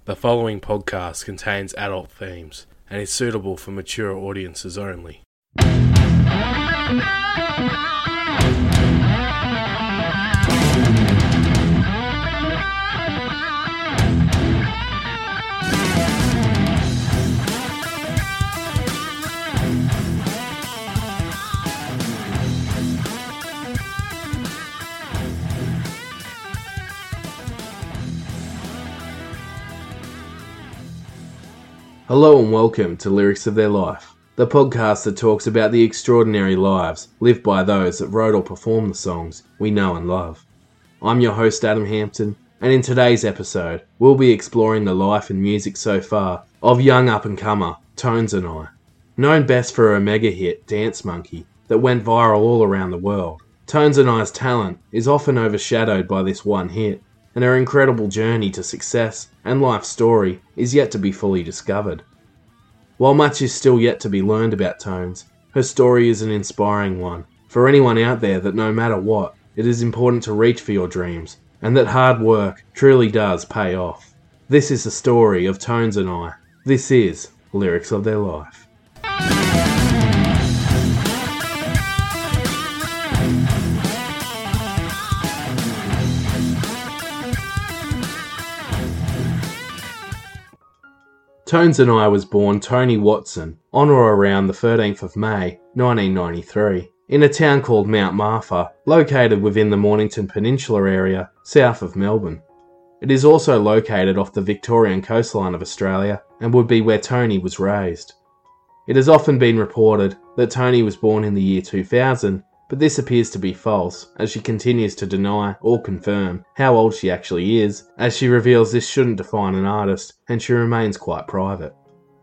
The following podcast contains adult themes and is suitable for mature audiences only. Hello and welcome to Lyrics of Their Life, the podcast that talks about the extraordinary lives lived by those that wrote or performed the songs we know and love. I'm your host Adam Hampton, and in today's episode, we'll be exploring the life and music so far of young up-and-comer Tones and I. Known best for her mega hit Dance Monkey that went viral all around the world, Tones and I's talent is often overshadowed by this one hit, and her incredible journey to success and life story is yet to be fully discovered. While much is still yet to be learned about Tones, her story is an inspiring one for anyone out there that no matter what, it is important to reach for your dreams and that hard work truly does pay off. This is the story of Tones and I. This is Lyrics of Their Life. Tones and I was born Tony Watson on or around the 13th of May 1993 in a town called Mount Martha, located within the Mornington Peninsula area south of Melbourne. It is also located off the Victorian coastline of Australia and would be where Tony was raised. It has often been reported that Tony was born in the year 2000, but this appears to be false as she continues to deny or confirm how old she actually is, as she reveals this shouldn't define an artist and she remains quite private.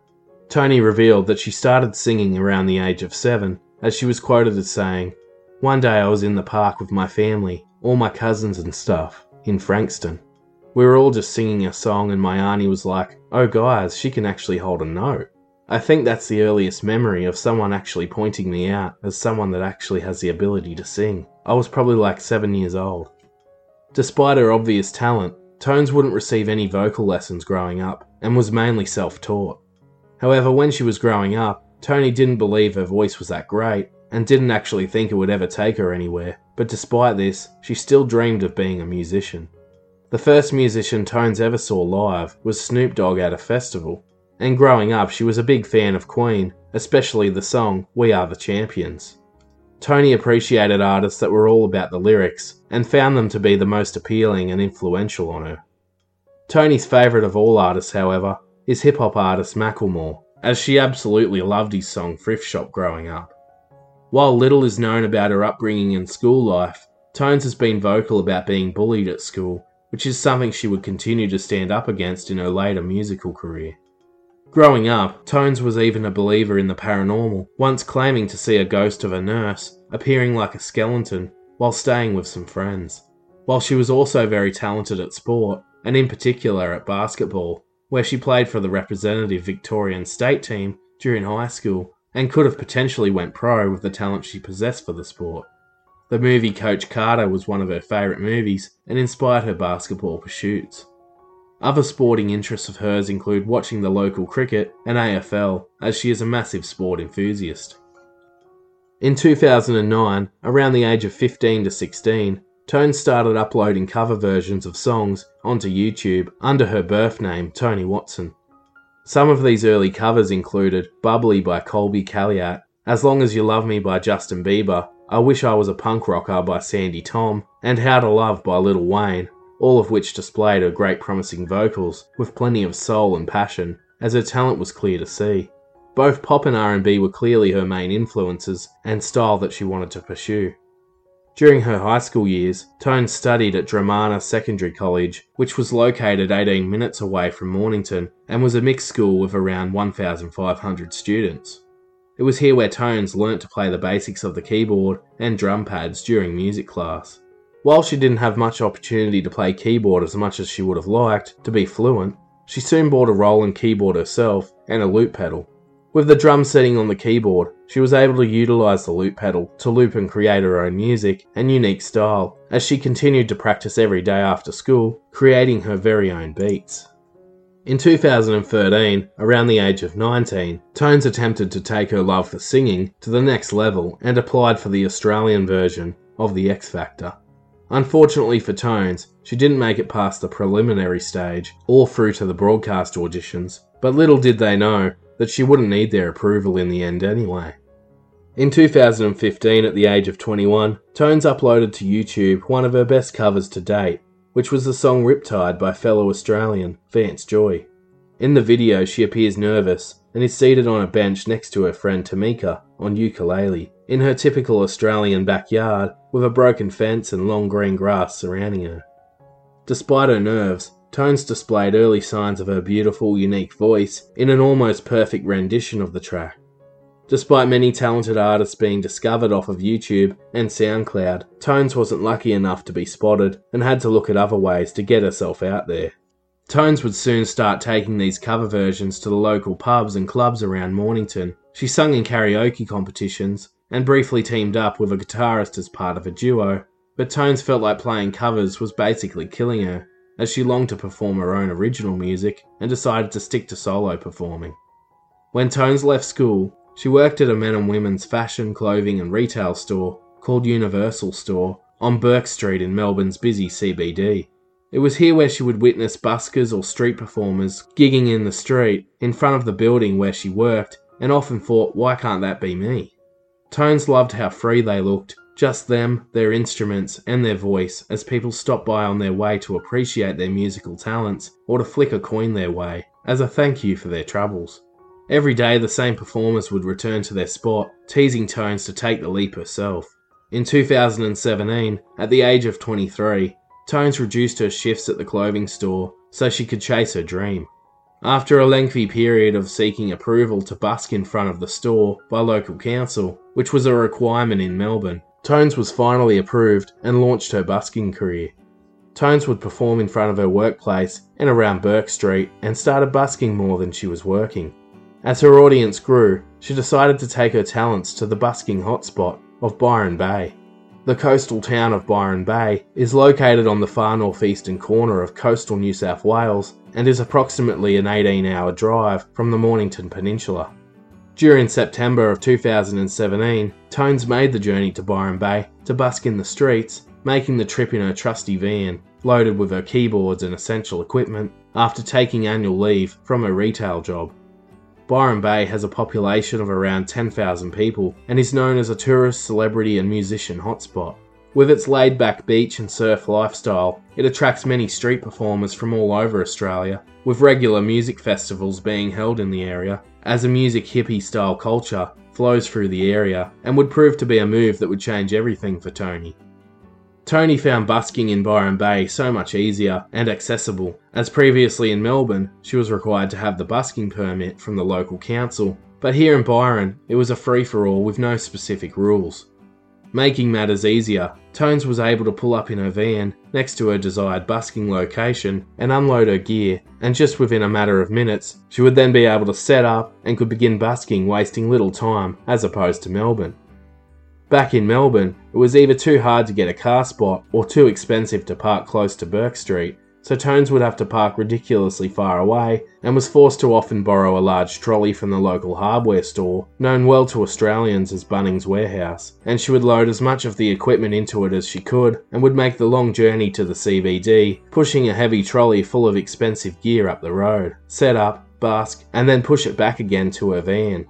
Tony revealed that she started singing around the age of 7, as she was quoted as saying, "One day I was in the park with my family, all my cousins and stuff, in Frankston. We were all just singing a song and my auntie was like, 'Oh guys, she can actually hold a note.' I think that's the earliest memory of someone actually pointing me out as someone that actually has the ability to sing. I was probably like 7 years old." Despite her obvious talent, Tones wouldn't receive any vocal lessons growing up and was mainly self-taught. However, when she was growing up, Tony didn't believe her voice was that great and didn't actually think it would ever take her anywhere, but despite this, she still dreamed of being a musician. The first musician Tones ever saw live was Snoop Dogg at a festival. And growing up, she was a big fan of Queen, especially the song We Are the Champions. Tony appreciated artists that were all about the lyrics and found them to be the most appealing and influential on her. Tony's favourite of all artists, however, is hip-hop artist Macklemore, as she absolutely loved his song Thrift Shop growing up. While little is known about her upbringing and school life, Tones has been vocal about being bullied at school, which is something she would continue to stand up against in her later musical career. Growing up, Tones was even a believer in the paranormal, once claiming to see a ghost of a nurse appearing like a skeleton while staying with some friends. While she was also very talented at sport, and in particular at basketball, where she played for the representative Victorian state team during high school and could have potentially went pro with the talent she possessed for the sport. The movie Coach Carter was one of her favourite movies and inspired her basketball pursuits. Other sporting interests of hers include watching the local cricket and AFL, as she is a massive sport enthusiast. In 2009, around the age of 15 to 16, Tones started uploading cover versions of songs onto YouTube under her birth name, Tony Watson. Some of these early covers included Bubbly by Colby Calliot, As Long As You Love Me by Justin Bieber, I Wish I Was a Punk Rocker by Sandy Tom, and How to Love by Lil Wayne, all of which displayed her great promising vocals with plenty of soul and passion, as her talent was clear to see. Both pop and R&B were clearly her main influences and style that she wanted to pursue. During her high school years, Tones studied at Dramana Secondary College, which was located 18 minutes away from Mornington and was a mixed school with around 1,500 students. It was here where Tones learnt to play the basics of the keyboard and drum pads during music class. While she didn't have much opportunity to play keyboard as much as she would have liked to be fluent, she soon bought a Roland keyboard herself and a loop pedal. With the drum setting on the keyboard, she was able to utilise the loop pedal to loop and create her own music and unique style, as she continued to practice every day after school, creating her very own beats. In 2013, around the age of 19, Tones attempted to take her love for singing to the next level and applied for the Australian version of The X Factor. Unfortunately for Tones, she didn't make it past the preliminary stage or through to the broadcast auditions, but little did they know that she wouldn't need their approval in the end anyway. In 2015, at the age of 21, Tones uploaded to YouTube one of her best covers to date, which was the song Riptide by fellow Australian Vance Joy. In the video, she appears nervous and is seated on a bench next to her friend Tamika on ukulele, in her typical Australian backyard with a broken fence and long green grass surrounding her. Despite her nerves, Tones displayed early signs of her beautiful, unique voice in an almost perfect rendition of the track. Despite many talented artists being discovered off of YouTube and SoundCloud, Tones wasn't lucky enough to be spotted and had to look at other ways to get herself out there. Tones would soon start taking these cover versions to the local pubs and clubs around Mornington. She sung in karaoke competitions and briefly teamed up with a guitarist as part of a duo, but Tones felt like playing covers was basically killing her, as she longed to perform her own original music and decided to stick to solo performing. When Tones left school, she worked at a men and women's fashion, clothing and retail store called Universal Store on Burke Street in Melbourne's busy CBD. It was here where she would witness buskers or street performers gigging in the street in front of the building where she worked, and often thought, why can't that be me? Tones loved how free they looked, just them, their instruments and their voice, as people stopped by on their way to appreciate their musical talents or to flick a coin their way as a thank you for their troubles. Every day the same performers would return to their spot, teasing Tones to take the leap herself. In 2017, at the age of 23, Tones reduced her shifts at the clothing store so she could chase her dream. After a lengthy period of seeking approval to busk in front of the store by local council, which was a requirement in Melbourne, Tones was finally approved and launched her busking career. Tones would perform in front of her workplace and around Burke Street and started busking more than she was working. As her audience grew, she decided to take her talents to the busking hotspot of Byron Bay. The coastal town of Byron Bay is located on the far northeastern corner of coastal New South Wales and is approximately an 18-hour drive from the Mornington Peninsula. During September of 2017, Tones made the journey to Byron Bay to busk in the streets, making the trip in her trusty van, loaded with her keyboards and essential equipment, after taking annual leave from her retail job. Byron Bay has a population of around 10,000 people and is known as a tourist, celebrity and musician hotspot. With its laid-back beach and surf lifestyle, it attracts many street performers from all over Australia, with regular music festivals being held in the area, as a music hippie-style culture flows through the area and would prove to be a move that would change everything for Tony. Tony found busking in Byron Bay so much easier and accessible, as previously in Melbourne she was required to have the busking permit from the local council, but here in Byron it was a free-for-all with no specific rules. Making matters easier, Tones was able to pull up in her van next to her desired busking location and unload her gear, and just within a matter of minutes she would then be able to set up and could begin busking, wasting little time as opposed to Melbourne. Back in Melbourne, it was either too hard to get a car spot or too expensive to park close to Burke Street, so Tones would have to park ridiculously far away and was forced to often borrow a large trolley from the local hardware store, known well to Australians as Bunnings Warehouse, and she would load as much of the equipment into it as she could and would make the long journey to the CBD, pushing a heavy trolley full of expensive gear up the road, set up, busk, and then push it back again to her van.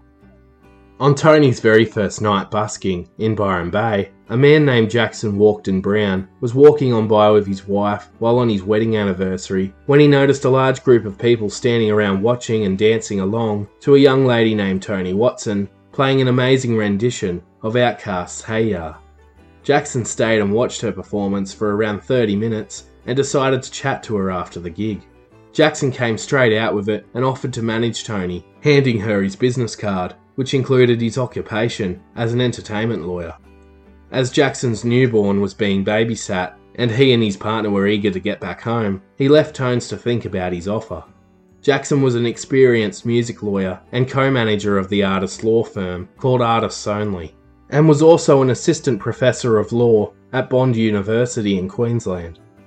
On Tony's very first night busking in Byron Bay, a man named Jackson Walkden Brown was walking on by with his wife while on his wedding anniversary when he noticed a large group of people standing around watching and dancing along to a young lady named Toni Watson playing an amazing rendition of Outkast's Hey Ya. Jackson stayed and watched her performance for around 30 minutes and decided to chat to her after the gig. Jackson came straight out with it and offered to manage Toni, handing her his business card, which included his occupation as an entertainment lawyer. As Jackson's newborn was being babysat and he and his partner were eager to get back home, he left Tones to think about his offer. Jackson was an experienced music lawyer and co-manager of the artist law firm called Artists Only, and was also an assistant professor of law at Bond University in Queensland.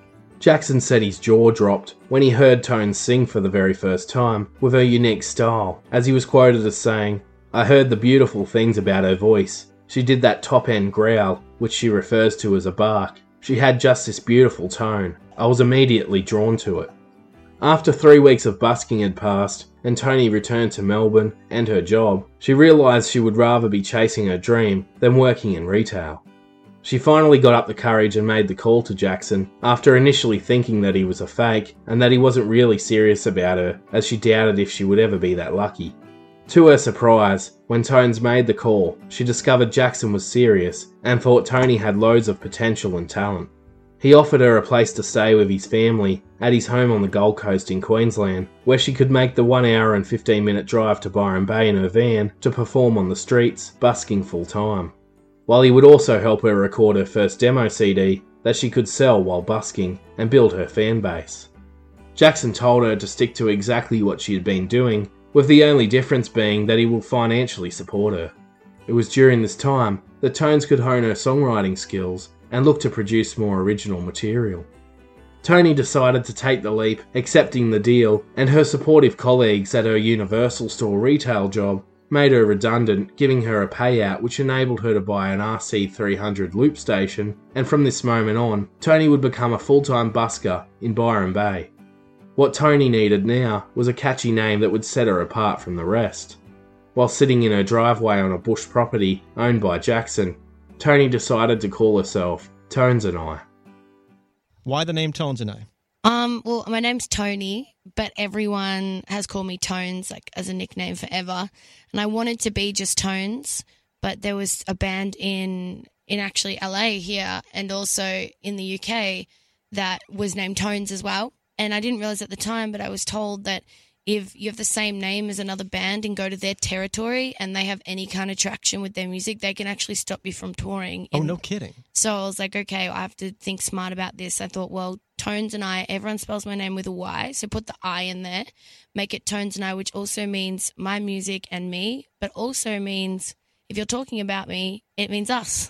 Jackson said his jaw dropped when he heard Tones sing for the very first time with her unique style, as he was quoted as saying, "I heard the beautiful things about her voice. She did that top-end growl, which she refers to as a bark. She had just this beautiful tone. I was immediately drawn to it." After 3 weeks of busking had passed, and Toni returned to Melbourne and her job, she realised she would rather be chasing her dream than working in retail. She finally got up the courage and made the call to Jackson, after initially thinking that he was a fake and that he wasn't really serious about her, as she doubted if she would ever be that lucky. To her surprise, when Tones made the call, she discovered Jackson was serious and thought Toni had loads of potential and talent. He offered her a place to stay with his family at his home on the Gold Coast in Queensland, where she could make the 1 hour and 15-minute drive to Byron Bay in her van to perform on the streets, busking full time. While he would also help her record her first demo CD that she could sell while busking and build her fan base. Jackson told her to stick to exactly what she had been doing, with the only difference being that he will financially support her. It was during this time that Tones could hone her songwriting skills and look to produce more original material. Toni decided to take the leap, accepting the deal, and her supportive colleagues at her Universal Store retail job made her redundant, giving her a payout which enabled her to buy an RC300 loop station, and from this moment on, Toni would become a full-time busker in Byron Bay. What Toni needed now was a catchy name that would set her apart from the rest. While sitting in her driveway on a bush property owned by Jackson, Toni decided to call herself Tones and I. Why the name Tones and I? Well, my name's Toni, but everyone has called me Tones, like, as a nickname forever. And I wanted to be just Tones, but there was a band in actually LA here and also in the UK that was named Tones as well. And I didn't realize at the time, but I was told that if you have the same name as another band and go to their territory and they have any kind of traction with their music, they can actually stop you from touring. Oh, no kidding. So I was like, okay, I have to think smart about this. I thought, well, Tones and I, everyone spells my name with a Y, so put the I in there, make it Tones and I, which also means my music and me, but also means if you're talking about me, it means us.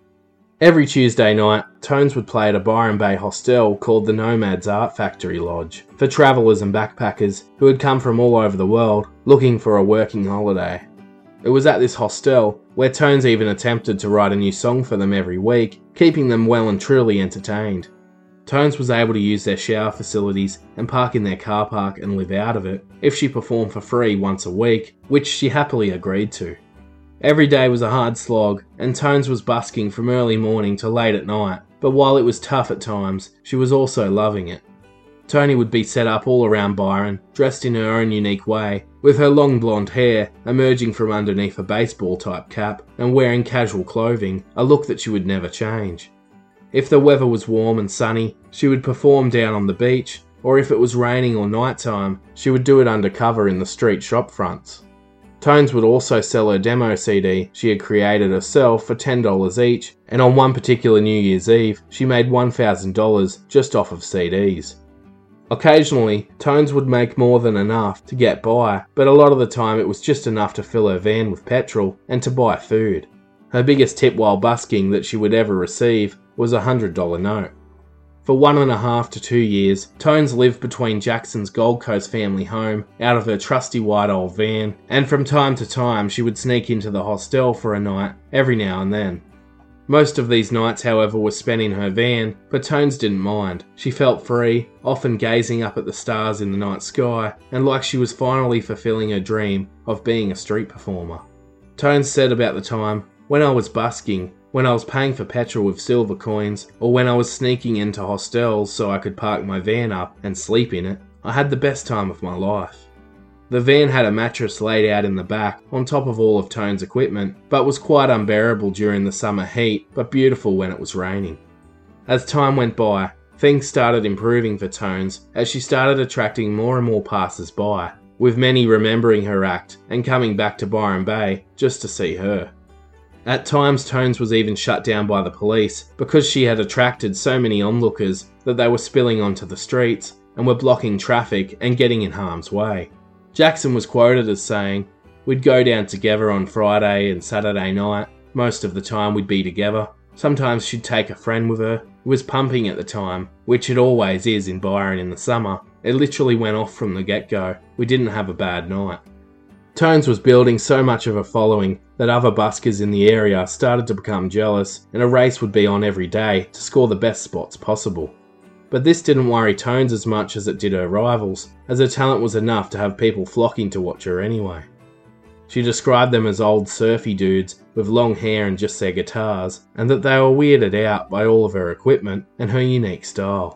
Every Tuesday night, Tones would play at a Byron Bay hostel called the Nomads Art Factory Lodge for travellers and backpackers who had come from all over the world looking for a working holiday. It was at this hostel where Tones even attempted to write a new song for them every week, keeping them well and truly entertained. Tones was able to use their shower facilities and park in their car park and live out of it if she performed for free once a week, which she happily agreed to. Every day was a hard slog, and Tones was busking from early morning to late at night, but while it was tough at times, she was also loving it. Toni would be set up all around Byron, dressed in her own unique way, with her long blonde hair emerging from underneath a baseball-type cap and wearing casual clothing, a look that she would never change. If the weather was warm and sunny, she would perform down on the beach, or if it was raining or nighttime, she would do it undercover in the street shop fronts. Tones would also sell her demo CD she had created herself for $10 each, and on one particular New Year's Eve, she made $1,000 just off of CDs. Occasionally, Tones would make more than enough to get by, but a lot of the time it was just enough to fill her van with petrol and to buy food. Her biggest tip while busking that she would ever receive was a $100 note. For 1.5 to 2 years, Tones lived between Jackson's Gold Coast family home out of her trusty white old van, and from time to time she would sneak into the hostel for a night every now and then. Most of these nights, however, were spent in her van, but Tones didn't mind. She felt free, often gazing up at the stars in the night sky, and like she was finally fulfilling her dream of being a street performer. Tones said about the time, "When I was busking, when I was paying for petrol with silver coins, or when I was sneaking into hostels so I could park my van up and sleep in it, I had the best time of my life." The van had a mattress laid out in the back on top of all of Tones' equipment, but was quite unbearable during the summer heat, but beautiful when it was raining. As time went by, things started improving for Tones as she started attracting more and more passers-by, with many remembering her act and coming back to Byron Bay just to see her. At times, Tones was even shut down by the police because she had attracted so many onlookers that they were spilling onto the streets and were blocking traffic and getting in harm's way. Jackson was quoted as saying, "We'd go down together on Friday and Saturday night. Most of the time we'd be together. Sometimes she'd take a friend with her. It was pumping at the time, which it always is in Byron in the summer. It literally went off from the get-go. We didn't have a bad night. Tones was building so much of a following that other buskers in the area started to become jealous, and a race would be on every day to score the best spots possible. But this didn't worry Tones as much as it did her rivals, as her talent was enough to have people flocking to watch her anyway. She described them as old surfy dudes with long hair and just their guitars, and that they were weirded out by all of her equipment and her unique style.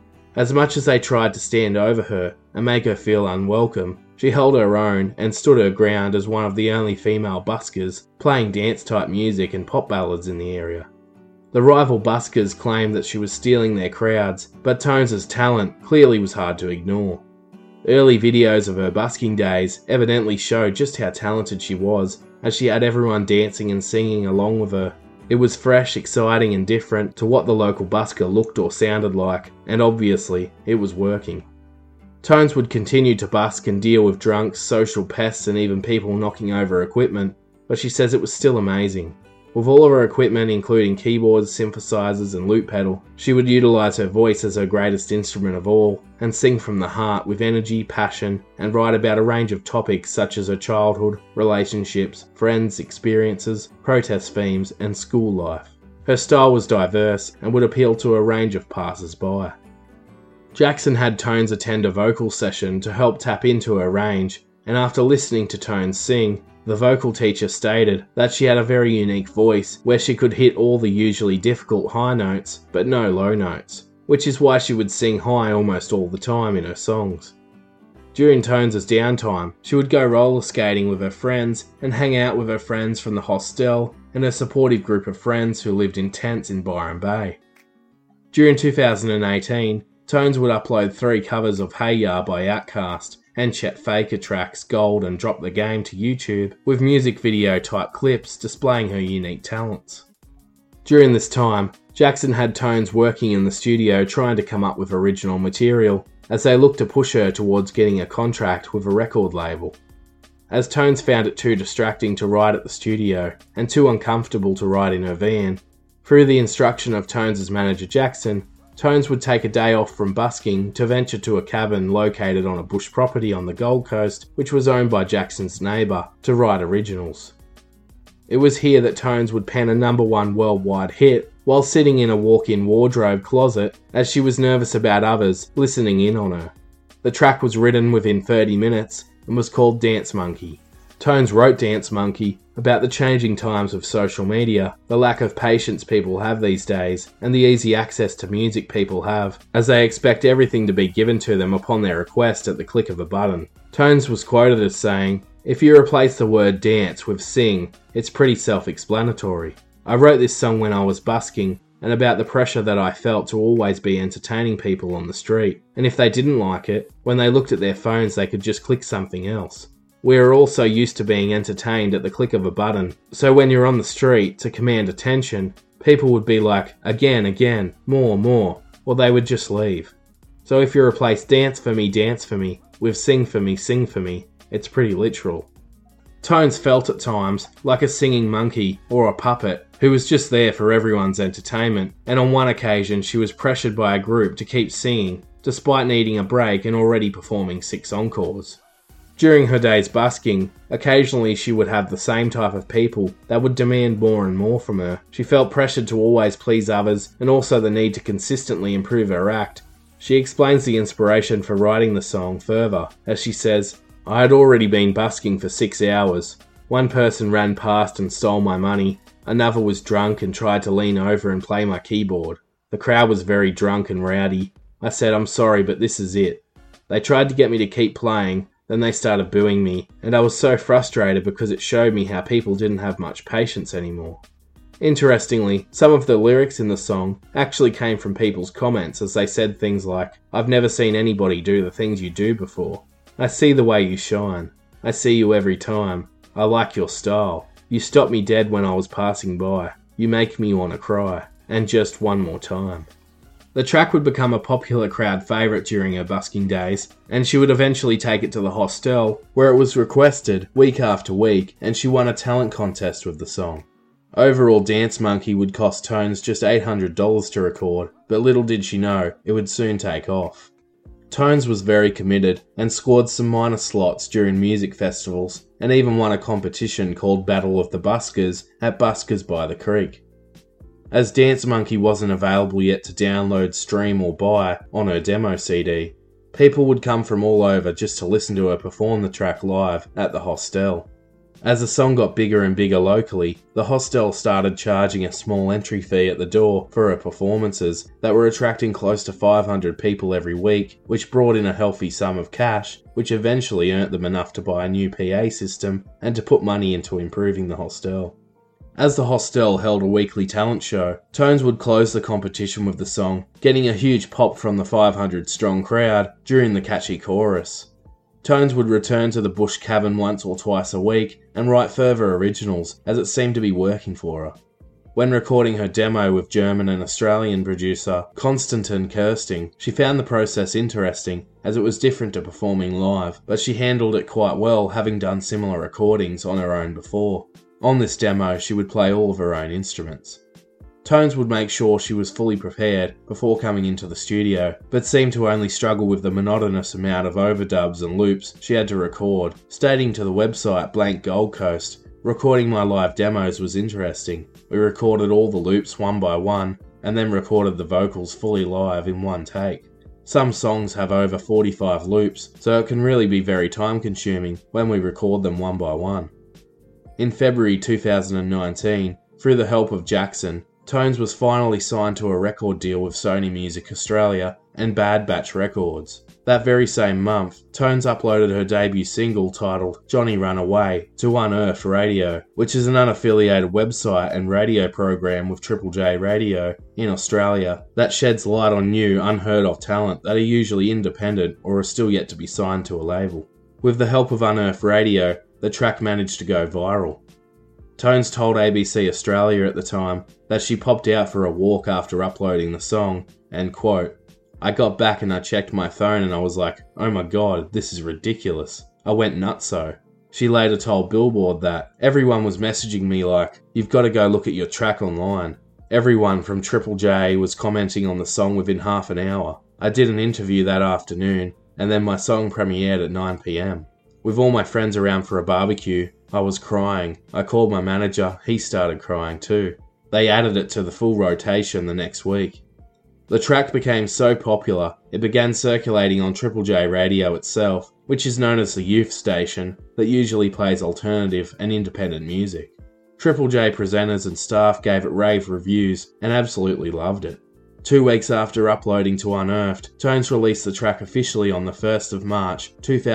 As much as they tried to stand over her and make her feel unwelcome, she held her own and stood her ground as one of the only female buskers playing dance-type music and pop ballads in the area. The rival buskers claimed that she was stealing their crowds, but Tones' talent clearly was hard to ignore. Early videos of her busking days evidently showed just how talented she was, as she had everyone dancing and singing along with her. It was fresh, exciting and different to what the local busker looked or sounded like, and obviously, it was working. Tones would continue to busk and deal with drunks, social pests and even people knocking over equipment, but she says it was still amazing. With all of her equipment, including keyboards, synthesizers and loop pedal, she would utilize her voice as her greatest instrument of all, and sing from the heart with energy, passion, and write about a range of topics such as her childhood, relationships, friends, experiences, protest themes, and school life. Her style was diverse and would appeal to a range of passers-by. Jackson had Tones attend a vocal session to help tap into her range, and after listening to Tones sing, the vocal teacher stated that she had a very unique voice where she could hit all the usually difficult high notes, but no low notes, which is why she would sing high almost all the time in her songs. During Tones' downtime, she would go roller skating with her friends and hang out with her friends from the hostel and a supportive group of friends who lived in tents in Byron Bay. During 2018, Tones would upload 3 covers of Hey Ya by Outkast and Chet Faker tracks Gold and Drop the Game to YouTube with music video type clips displaying her unique talents. During this time, Jackson had Tones working in the studio trying to come up with original material as they looked to push her towards getting a contract with a record label. As Tones found it too distracting to write at the studio and too uncomfortable to write in her van, through the instruction of Tones' manager Jackson, Tones would take a day off from busking to venture to a cabin located on a bush property on the Gold Coast, which was owned by Jackson's neighbour, to write originals. It was here that Tones would pen a #1 worldwide hit while sitting in a walk-in wardrobe closet as she was nervous about others listening in on her. The track was written within 30 minutes and was called Dance Monkey. Tones wrote Dance Monkey about the changing times of social media, the lack of patience people have these days, and the easy access to music people have, as they expect everything to be given to them upon their request at the click of a button. Tones was quoted as saying, "If you replace the word dance with sing, it's pretty self-explanatory. I wrote this song when I was busking, and about the pressure that I felt to always be entertaining people on the street, and if they didn't like it, when they looked at their phones they could just click something else. We are all so used to being entertained at the click of a button, so when you're on the street to command attention, people would be like, again, more, or they would just leave. So if you replace dance for me with sing for me, it's pretty literal." Tones felt at times like a singing monkey or a puppet who was just there for everyone's entertainment, and on one occasion she was pressured by a group to keep singing despite needing a break and already performing 6 encores. During her days busking, occasionally she would have the same type of people that would demand more and more from her. She felt pressured to always please others and also the need to consistently improve her act. She explains the inspiration for writing the song further, as she says, "I had already been busking for 6 hours. One person ran past and stole my money. Another was drunk and tried to lean over and play my keyboard. The crowd was very drunk and rowdy. I said, I'm sorry, but this is it. They tried to get me to keep playing, then they started booing me, and I was so frustrated because it showed me how people didn't have much patience anymore." Interestingly, some of the lyrics in the song actually came from people's comments as they said things like, "I've never seen anybody do the things you do before. I see the way you shine. I see you every time. I like your style. You stop me dead when I was passing by. You make me want to cry. And just one more time." The track would become a popular crowd favourite during her busking days, and she would eventually take it to the hostel, where it was requested week after week, and she won a talent contest with the song. Overall, Dance Monkey would cost Tones just $800 to record, but little did she know it would soon take off. Tones was very committed and scored some minor slots during music festivals, and even won a competition called Battle of the Buskers at Buskers by the Creek. As Dance Monkey wasn't available yet to download, stream or buy on her demo CD, people would come from all over just to listen to her perform the track live at the Hostel. As the song got bigger and bigger locally, the Hostel started charging a small entry fee at the door for her performances that were attracting close to 500 people every week, which brought in a healthy sum of cash, which eventually earned them enough to buy a new PA system and to put money into improving the Hostel. As the Hostel held a weekly talent show, Tones would close the competition with the song, getting a huge pop from the 500-strong crowd during the catchy chorus. Tones would return to the Bush Cabin once or twice a week and write further originals, as it seemed to be working for her. When recording her demo with German and Australian producer Konstantin Kersting, she found the process interesting, as it was different to performing live, but she handled it quite well, having done similar recordings on her own before. On this demo, she would play all of her own instruments. Tones would make sure she was fully prepared before coming into the studio, but seemed to only struggle with the monotonous amount of overdubs and loops she had to record, stating to the website Blank Gold Coast, "Recording my live demos was interesting. We recorded all the loops one by one, and then recorded the vocals fully live in one take. Some songs have over 45 loops, so it can really be very time consuming when we record them one by one." In February 2019, through the help of Jackson, Tones was finally signed to a record deal with Sony Music Australia and Bad Batch Records. That very same month, Tones uploaded her debut single titled Johnny Run Away to Unearthed Radio, which is an unaffiliated website and radio program with Triple J Radio in Australia that sheds light on new, unheard of talent that are usually independent or are still yet to be signed to a label. With the help of Unearthed Radio, the track managed to go viral. Tones told ABC Australia at the time that she popped out for a walk after uploading the song, and quote, "I got back and I checked my phone and I was like, oh my god, this is ridiculous. I went nutso." She later told Billboard that everyone was messaging me like, "You've got to go look at your track online." Everyone from Triple J was commenting on the song within half an hour. I did an interview that afternoon, and then my song premiered at 9 PM. With all my friends around for a barbecue, I was crying. I called my manager, he started crying too. They added it to the full rotation the next week. The track became so popular, it began circulating on Triple J Radio itself, which is known as the youth station that usually plays alternative and independent music. Triple J presenters and staff gave it rave reviews and absolutely loved it. 2 weeks after uploading to Unearthed, Tones released the track officially on the 1st of March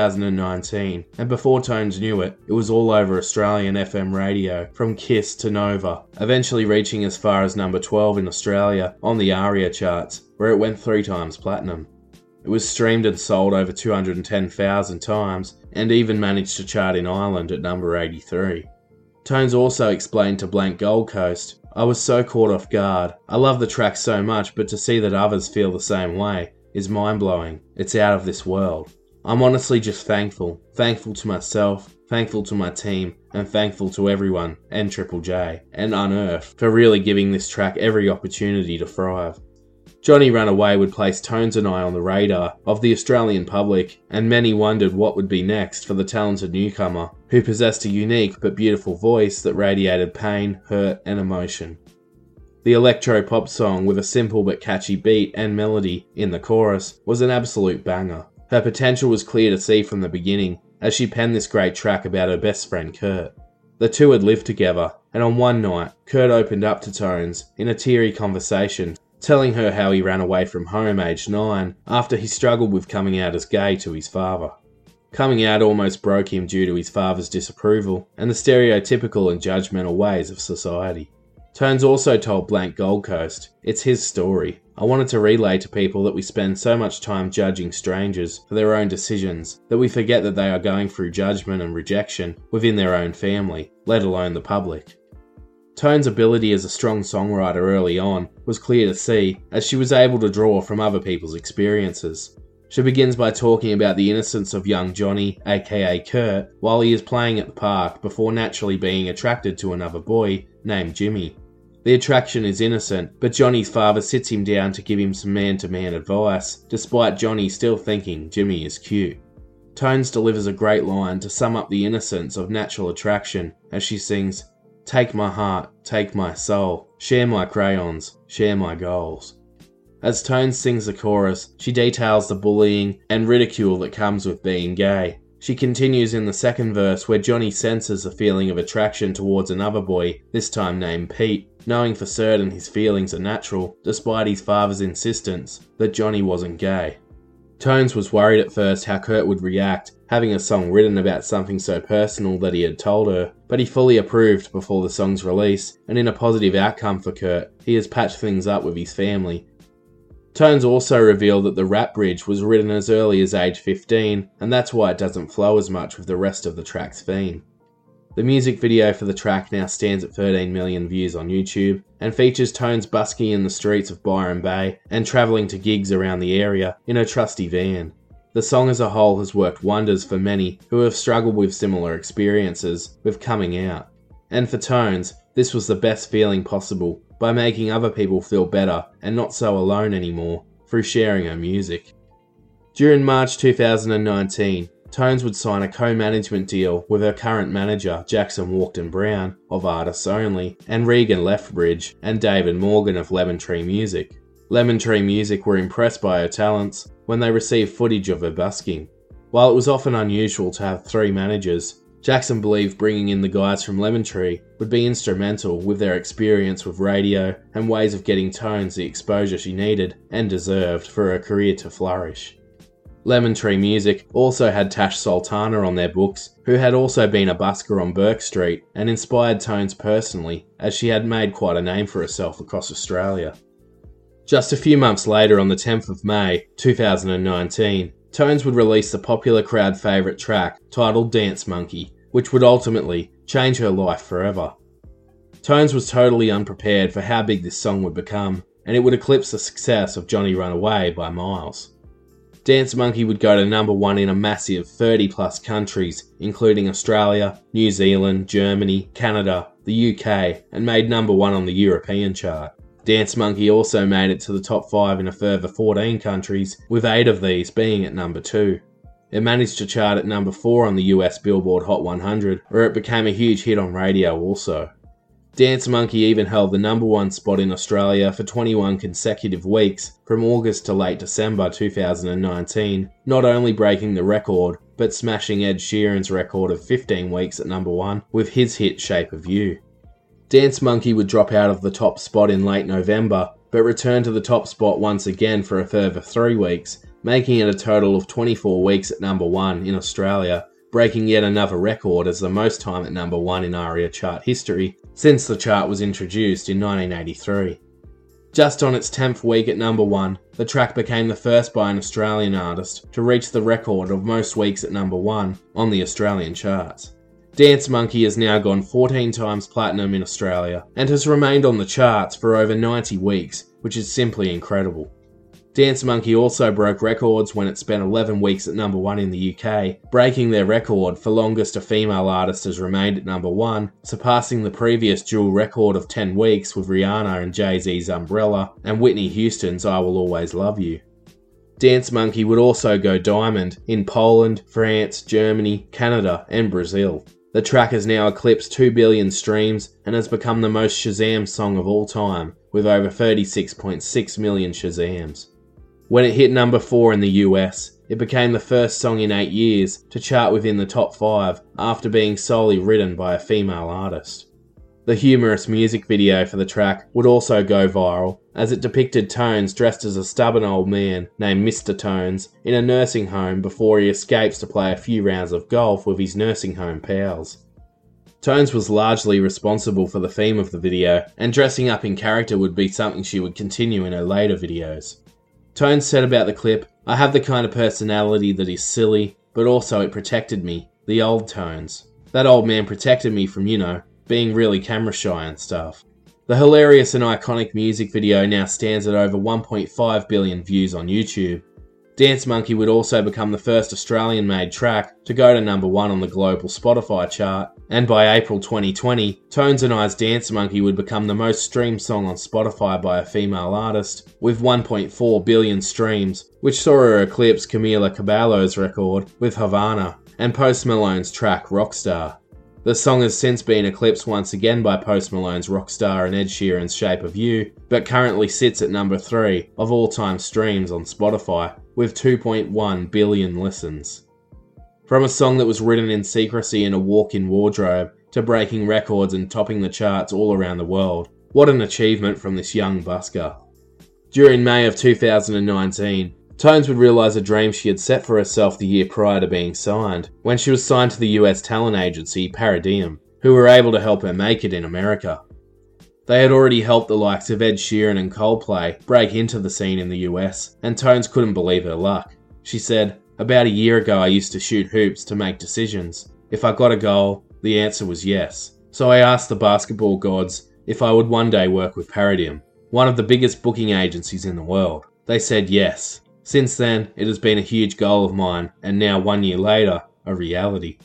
2019, and before Tones knew it, it was all over Australian FM radio, from KISS to Nova, eventually reaching as far as number 12 in Australia on the ARIA charts, where it went 3 times platinum. It was streamed and sold over 210,000 times, and even managed to chart in Ireland at number 83. Tones also explained to Blank Gold Coast, "I was so caught off guard. I love the track so much, but to see that others feel the same way is mind-blowing. It's out of this world. I'm honestly just thankful. Thankful to myself, thankful to my team, and thankful to everyone, and Triple J, and Unearthed, for really giving this track every opportunity to thrive." Johnny Run Away would place Tones and I on the radar of the Australian public, and many wondered what would be next for the talented newcomer, who possessed a unique but beautiful voice that radiated pain, hurt, and emotion. The electro-pop song, with a simple but catchy beat and melody in the chorus, was an absolute banger. Her potential was clear to see from the beginning, as she penned this great track about her best friend Kurt. The two had lived together, and on one night, Kurt opened up to Tones in a teary conversation, telling her how he ran away from home aged 9 after he struggled with coming out as gay to his father. Coming out almost broke him due to his father's disapproval and the stereotypical and judgmental ways of society. Tones also told Blank Gold Coast, "It's his story. I wanted to relay to people that we spend so much time judging strangers for their own decisions that we forget that they are going through judgment and rejection within their own family, let alone the public." Tones' ability as a strong songwriter early on was clear to see, as she was able to draw from other people's experiences. She begins by talking about the innocence of young Johnny, aka Kurt, while he is playing at the park before naturally being attracted to another boy named Jimmy. The attraction is innocent, but Johnny's father sits him down to give him some man-to-man advice, despite Johnny still thinking Jimmy is cute. Tones delivers a great line to sum up the innocence of natural attraction as she sings, "Take my heart, take my soul, share my crayons, share my goals." As Tones sings the chorus, she details the bullying and ridicule that comes with being gay. She continues in the second verse where Johnny senses a feeling of attraction towards another boy, this time named Pete, knowing for certain his feelings are natural, despite his father's insistence that Johnny wasn't gay. Tones was worried at first how Kurt would react, having a song written about something so personal that he had told her, but he fully approved before the song's release, and in a positive outcome for Kurt, he has patched things up with his family. Tones also revealed that the rap bridge was written as early as age 15, and that's why it doesn't flow as much with the rest of the track's theme. The music video for the track now stands at 13 million views on YouTube, and features Tones busking in the streets of Byron Bay and travelling to gigs around the area in a trusty van. The song as a whole has worked wonders for many who have struggled with similar experiences with coming out. And for Tones, this was the best feeling possible, by making other people feel better and not so alone anymore through sharing her music. During March 2019, Tones would sign a co-management deal with her current manager Jackson Walkden Brown of Artists Only and Regan Lethbridge and David Morgan of Lemon Tree Music. Lemon Tree Music were impressed by her talents when they received footage of her busking. While it was often unusual to have 3 managers, Jackson believed bringing in the guys from Lemon Tree would be instrumental with their experience with radio and ways of getting Tones the exposure she needed and deserved for her career to flourish. Lemon Tree Music also had Tash Sultana on their books, who had also been a busker on Burke Street and inspired Tones personally, as she had made quite a name for herself across Australia. Just a few months later, on the 10th of May 2019, Tones would release the popular crowd favourite track titled Dance Monkey, which would ultimately change her life forever. Tones was totally unprepared for how big this song would become, and it would eclipse the success of Johnny Runaway by miles. Dance Monkey would go to number 1 in a massive 30 plus countries, including Australia, New Zealand, Germany, Canada, the UK, and made number 1 on the European chart. Dance Monkey also made it to the top 5 in a further 14 countries, with 8 of these being at number 2. It managed to chart at number 4 on the US Billboard Hot 100, where it became a huge hit on radio also. Dance Monkey even held the number 1 spot in Australia for 21 consecutive weeks from August to late December 2019, not only breaking the record, but smashing Ed Sheeran's record of 15 weeks at number 1 with his hit Shape of You. Dance Monkey would drop out of the top spot in late November, but return to the top spot once again for a further 3 weeks, making it a total of 24 weeks at number 1 in Australia, breaking yet another record as the most time at number 1 in ARIA chart history since the chart was introduced in 1983. Just on its 10th week at number 1, the track became the first by an Australian artist to reach the record of most weeks at number 1 on the Australian charts. Dance Monkey has now gone 14 times platinum in Australia and has remained on the charts for over 90 weeks, which is simply incredible. Dance Monkey also broke records when it spent 11 weeks at number 1 in the UK, breaking their record for longest a female artist has remained at number 1, surpassing the previous dual record of 10 weeks with Rihanna and Jay-Z's Umbrella and Whitney Houston's I Will Always Love You. Dance Monkey would also go diamond in Poland, France, Germany, Canada and Brazil. The track has now eclipsed 2 billion streams and has become the most Shazam song of all time, with over 36.6 million Shazams. When it hit number 4 in the US, it became the first song in 8 years to chart within the top 5 after being solely written by a female artist. The humorous music video for the track would also go viral, as it depicted Tones dressed as a stubborn old man named Mr. Tones in a nursing home before he escapes to play a few rounds of golf with his nursing home pals. Tones was largely responsible for the theme of the video, and dressing up in character would be something she would continue in her later videos. Tones said about the clip, "I have the kind of personality that is silly, but also it protected me, the old Tones. That old man protected me from, being really camera shy and stuff." The hilarious and iconic music video now stands at over 1.5 billion views on YouTube. Dance Monkey would also become the first Australian-made track to go to number 1 on the global Spotify chart, and by April 2020, Tones and I's Dance Monkey would become the most streamed song on Spotify by a female artist, with 1.4 billion streams, which saw her eclipse Camila Cabello's record with Havana and Post Malone's track Rockstar. The song has since been eclipsed once again by Post Malone's Rockstar and Ed Sheeran's Shape of You, but currently sits at number 3 of all-time streams on Spotify, with 2.1 billion listens. From a song that was written in secrecy in a walk-in wardrobe, to breaking records and topping the charts all around the world, what an achievement from this young busker. During May of 2019, Tones would realise a dream she had set for herself the year prior to being signed, when she was signed to the US talent agency Paradigm, who were able to help her make it in America. They had already helped the likes of Ed Sheeran and Coldplay break into the scene in the US, and Tones couldn't believe her luck. She said, "About a year ago I used to shoot hoops to make decisions. If I got a goal, the answer was yes. So I asked the basketball gods if I would one day work with Paradigm, one of the biggest booking agencies in the world. They said yes. Since then, it has been a huge goal of mine, and now 1 year later, a reality."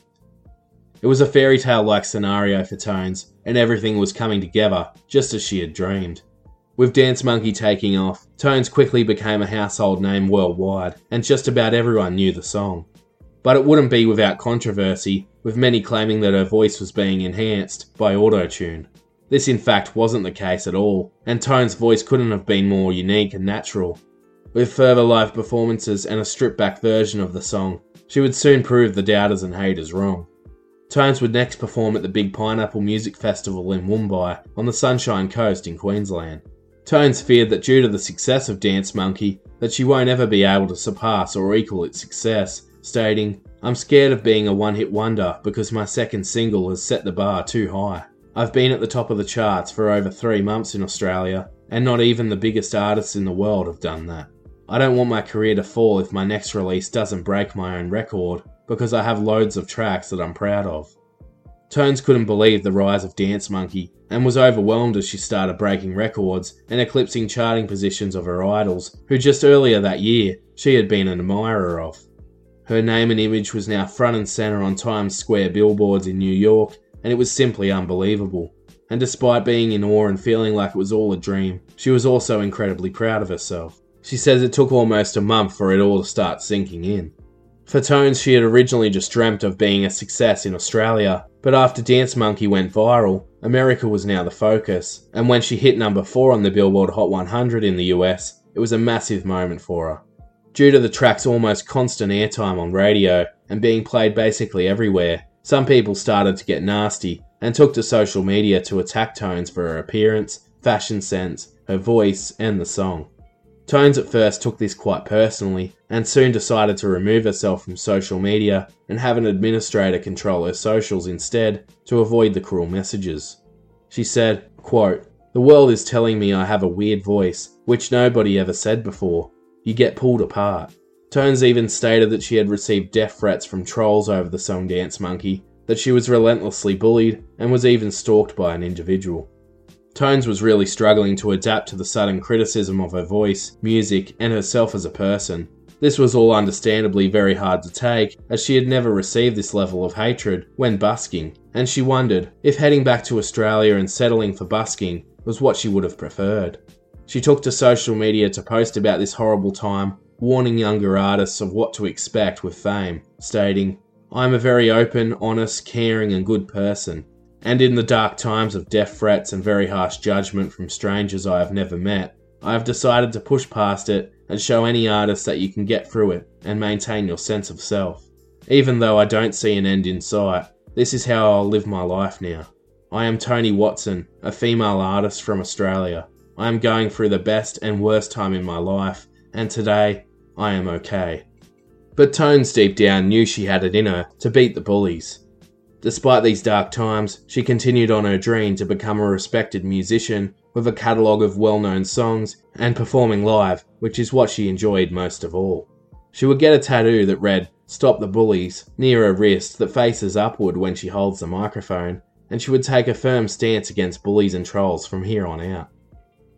It was a fairy tale-like scenario for Tones, and everything was coming together just as she had dreamed. With Dance Monkey taking off, Tones quickly became a household name worldwide, and just about everyone knew the song. But it wouldn't be without controversy, with many claiming that her voice was being enhanced by auto-tune. This in fact wasn't the case at all, and Tones' voice couldn't have been more unique and natural. With further live performances and a stripped-back version of the song, she would soon prove the doubters and haters wrong. Tones would next perform at the Big Pineapple Music Festival in Mumbai on the Sunshine Coast in Queensland. Tones feared that due to the success of Dance Monkey, that she won't ever be able to surpass or equal its success, stating, "I'm scared of being a one-hit wonder because my second single has set the bar too high. I've been at the top of the charts for over 3 months in Australia, and not even the biggest artists in the world have done that. I don't want my career to fall if my next release doesn't break my own record, because I have loads of tracks that I'm proud of." Tones couldn't believe the rise of Dance Monkey, and was overwhelmed as she started breaking records and eclipsing charting positions of her idols, who just earlier that year she had been an admirer of. Her name and image was now front and centre on Times Square billboards in New York, and it was simply unbelievable. And despite being in awe and feeling like it was all a dream, she was also incredibly proud of herself. She says it took almost a month for it all to start sinking in. For Tones, she had originally just dreamt of being a success in Australia, but after Dance Monkey went viral, America was now the focus, and when she hit number 4 on the Billboard Hot 100 in the US, it was a massive moment for her. Due to the track's almost constant airtime on radio and being played basically everywhere, some people started to get nasty and took to social media to attack Tones for her appearance, fashion sense, her voice, and the song. Tones at first took this quite personally, and soon decided to remove herself from social media and have an administrator control her socials instead to avoid the cruel messages. She said, quote, "The world is telling me I have a weird voice, which nobody ever said before. You get pulled apart." Tones even stated that she had received death threats from trolls over the song Dance Monkey, that she was relentlessly bullied, and was even stalked by an individual. Tones was really struggling to adapt to the sudden criticism of her voice, music, and herself as a person. This was all understandably very hard to take, as she had never received this level of hatred when busking, and she wondered if heading back to Australia and settling for busking was what she would have preferred. She took to social media to post about this horrible time, warning younger artists of what to expect with fame, stating, "I'm a very open, honest, caring and good person. And in the dark times of death threats and very harsh judgment from strangers I have never met, I have decided to push past it and show any artist that you can get through it and maintain your sense of self. Even though I don't see an end in sight, this is how I'll live my life now. I am Toni Watson, a female artist from Australia. I am going through the best and worst time in my life, and today, I am okay." But Tones deep down knew she had it in her to beat the bullies. Despite these dark times, she continued on her dream to become a respected musician with a catalogue of well-known songs and performing live, which is what she enjoyed most of all. She would get a tattoo that read, "Stop the Bullies," near her wrist that faces upward when she holds the microphone, and she would take a firm stance against bullies and trolls from here on out.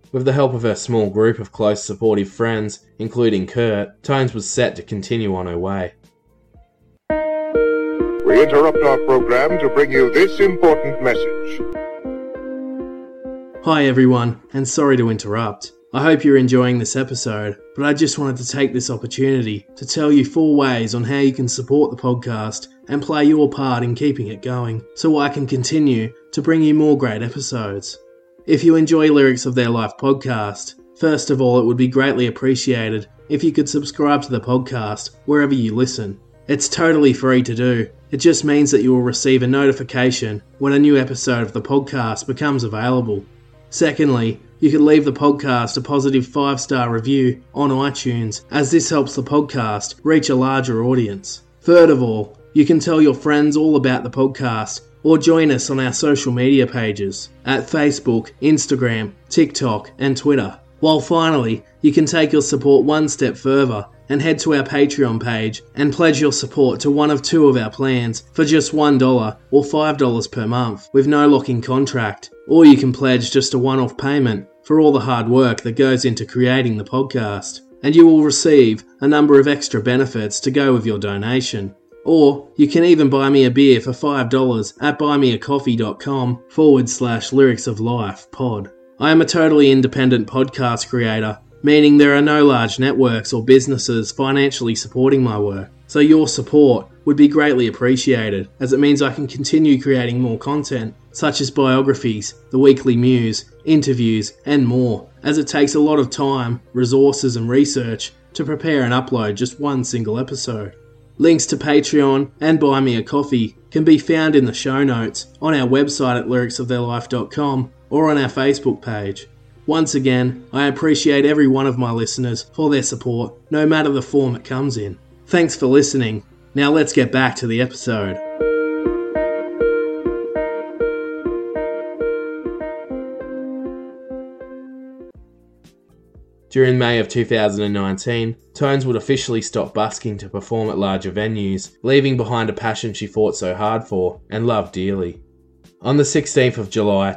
With the help of her small group of close supportive friends, including Kurt, Tones was set to continue on her way. We interrupt our program to bring you this important message. Hi everyone, and sorry to interrupt. I hope you're enjoying this episode, but I just wanted to take this opportunity to tell you 4 ways on how you can support the podcast and play your part in keeping it going, so I can continue to bring you more great episodes. If you enjoy Lyrics of Their Life podcast, first of all, it would be greatly appreciated if you could subscribe to the podcast wherever you listen. It's totally free to do. It just means that you will receive a notification when a new episode of the podcast becomes available. Secondly, you can leave the podcast a positive 5-star review on iTunes, as this helps the podcast reach a larger audience. Third of all, you can tell your friends all about the podcast or join us on our social media pages at Facebook, Instagram, TikTok and Twitter. While finally, you can take your support one step further and head to our Patreon page and pledge your support to one of 2 of our plans for just $1 or $5 per month with no lock-in contract. Or you can pledge just a one-off payment for all the hard work that goes into creating the podcast, and you will receive a number of extra benefits to go with your donation. Or you can even buy me a beer for $5 at buymeacoffee.com/lyricsoflifepod. I am a totally independent podcast creator, meaning there are no large networks or businesses financially supporting my work. So your support would be greatly appreciated, as it means I can continue creating more content, such as biographies, the weekly muse, interviews, and more, as it takes a lot of time, resources and research to prepare and upload just one single episode. Links to Patreon and Buy Me a Coffee can be found in the show notes on our website at lyricsoftheirlife.com or on our Facebook page. Once again, I appreciate every one of my listeners for their support, no matter the form it comes in. Thanks for listening. Now let's get back to the episode. During May of 2019, Tones would officially stop busking to perform at larger venues, leaving behind a passion she fought so hard for and loved dearly. On the 16th of July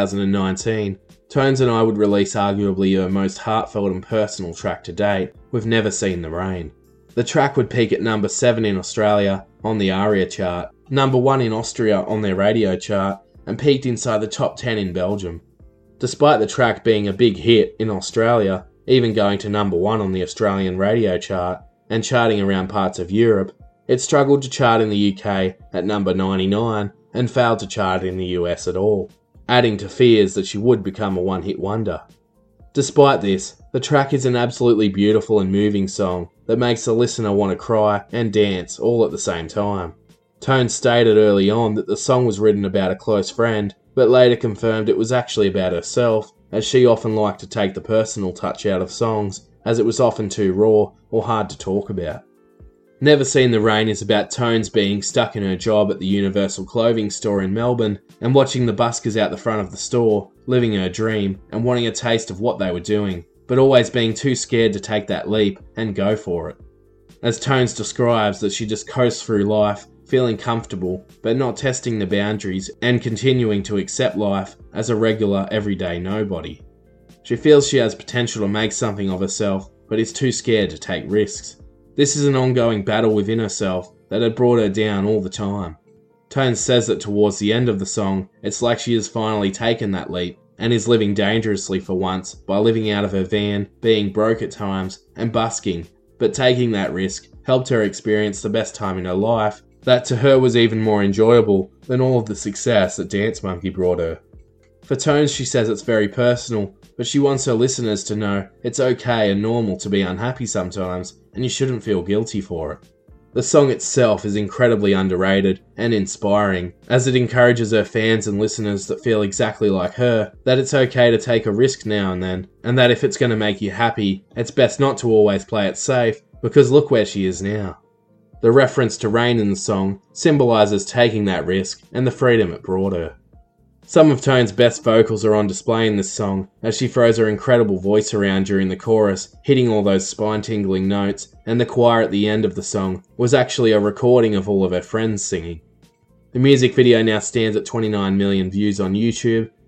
2019, Tones and I would release arguably her most heartfelt and personal track to date, We've Never Seen the Rain. The track would peak at number 7 in Australia on the ARIA chart, number 1 in Austria on their radio chart, and peaked inside the top 10 in Belgium. Despite the track being a big hit in Australia, even going to number 1 on the Australian radio chart and charting around parts of Europe, it struggled to chart in the UK at number 99 and failed to chart in the US at all, adding to fears that she would become a one-hit wonder. Despite this, the track is an absolutely beautiful and moving song that makes the listener want to cry and dance all at the same time. Tones stated early on that the song was written about a close friend, but later confirmed it was actually about herself, as she often liked to take the personal touch out of songs, as it was often too raw or hard to talk about. Never Seen the Rain is about Tones being stuck in her job at the Universal Clothing store in Melbourne and watching the buskers out the front of the store, living her dream and wanting a taste of what they were doing, but always being too scared to take that leap and go for it. As Tones describes that she just coasts through life, feeling comfortable, but not testing the boundaries and continuing to accept life as a regular, everyday nobody. She feels she has potential to make something of herself, but is too scared to take risks. This is an ongoing battle within herself that had brought her down all the time. Tones says that towards the end of the song, it's like she has finally taken that leap and is living dangerously for once by living out of her van, being broke at times, and busking, but taking that risk helped her experience the best time in her life that to her was even more enjoyable than all of the success that Dance Monkey brought her. For Tones, she says it's very personal, but she wants her listeners to know it's okay and normal to be unhappy sometimes, and you shouldn't feel guilty for it. The song itself is incredibly underrated and inspiring, as it encourages her fans and listeners that feel exactly like her that it's okay to take a risk now and then, and that if it's going to make you happy, it's best not to always play it safe, because look where she is now. The reference to rain in the song symbolises taking that risk and the freedom it brought her. Some of Tones' best vocals are on display in this song, as she throws her incredible voice around during the chorus, hitting all those spine-tingling notes, and the choir at the end of the song was actually a recording of all of her friends singing. The music video now stands at 29 million views on YouTube,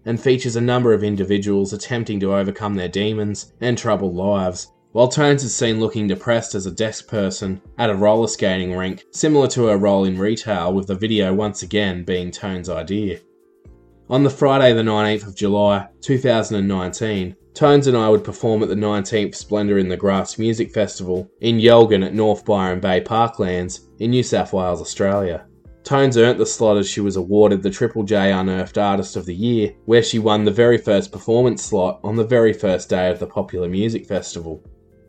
and features a number of individuals attempting to overcome their demons and troubled lives, while Tones is seen looking depressed as a desk person at a roller skating rink, similar to her role in Retail, with the video once again being Tones' idea. On the Friday the 19th of July 2019, Tones and I would perform at the 19th Splendour in the Grass Music Festival in Yelgan at North Byron Bay Parklands in New South Wales, Australia. Tones earned the slot as she was awarded the Triple J Unearthed Artist of the Year, where she won the very first performance slot on the very first day of the popular music festival.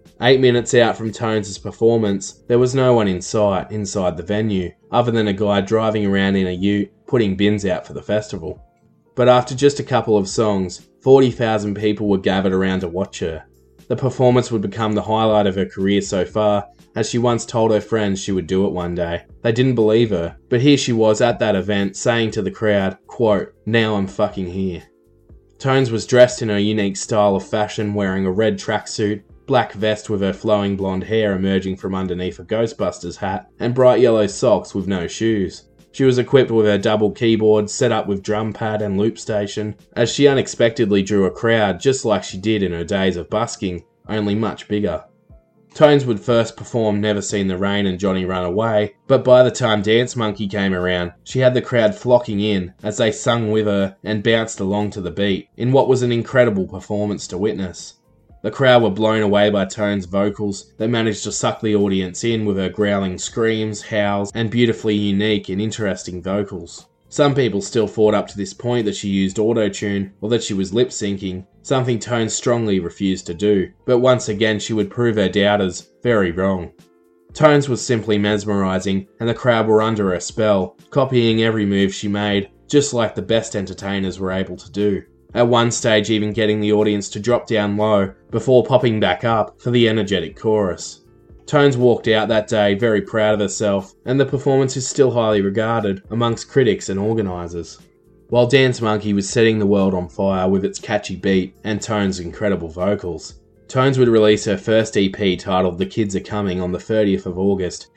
8 minutes out from Tones' performance, there was no one in sight inside the venue, other than a guy driving around in a ute putting bins out for the festival. But after just a couple of songs, 40,000 people were gathered around to watch her. The performance would become the highlight of her career so far, as she once told her friends she would do it one day. They didn't believe her, but here she was at that event saying to the crowd, quote, "Now I'm fucking here." Tones was dressed in her unique style of fashion, wearing a red tracksuit, black vest with her flowing blonde hair emerging from underneath a Ghostbusters hat, and bright yellow socks with no shoes. She was equipped with her double keyboard, set up with drum pad and loop station, as she unexpectedly drew a crowd just like she did in her days of busking, only much bigger. Tones would first perform Never Seen the Rain and Johnny Run Away, but by the time Dance Monkey came around, she had the crowd flocking in as they sung with her and bounced along to the beat, in what was an incredible performance to witness. The crowd were blown away by Tones' vocals that managed to suck the audience in with her growling screams, howls, and beautifully unique and interesting vocals. Some people still thought up to this point that she used auto-tune or that she was lip-syncing, something Tones strongly refused to do, but once again she would prove her doubters very wrong. Tones was simply mesmerising, and the crowd were under her spell, copying every move she made, just like the best entertainers were able to do. At one stage even getting the audience to drop down low before popping back up for the energetic chorus. Tones walked out that day very proud of herself, and the performance is still highly regarded amongst critics and organisers. While Dance Monkey was setting the world on fire with its catchy beat and Tones' incredible vocals, Tones would release her first EP titled The Kids Are Coming on the 30th of August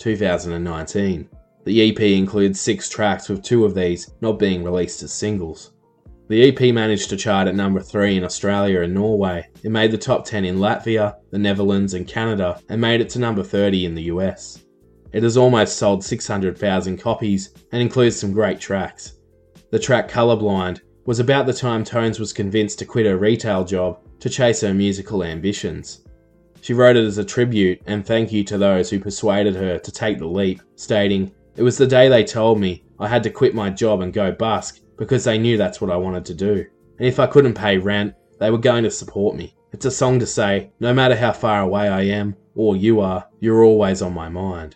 2019. The EP includes 6 tracks, with 2 of these not being released as singles. The EP managed to chart at number 3 in Australia and Norway. It made the top 10 in Latvia, the Netherlands and Canada, and made it to number 30 in the US. It has almost sold 600,000 copies and includes some great tracks. The track Colourblind was about the time Tones was convinced to quit her retail job to chase her musical ambitions. She wrote it as a tribute and thank you to those who persuaded her to take the leap, stating, "It was the day they told me I had to quit my job and go busk, because they knew that's what I wanted to do. And if I couldn't pay rent, they were going to support me. It's a song to say, no matter how far away I am, or you are, you're always on my mind."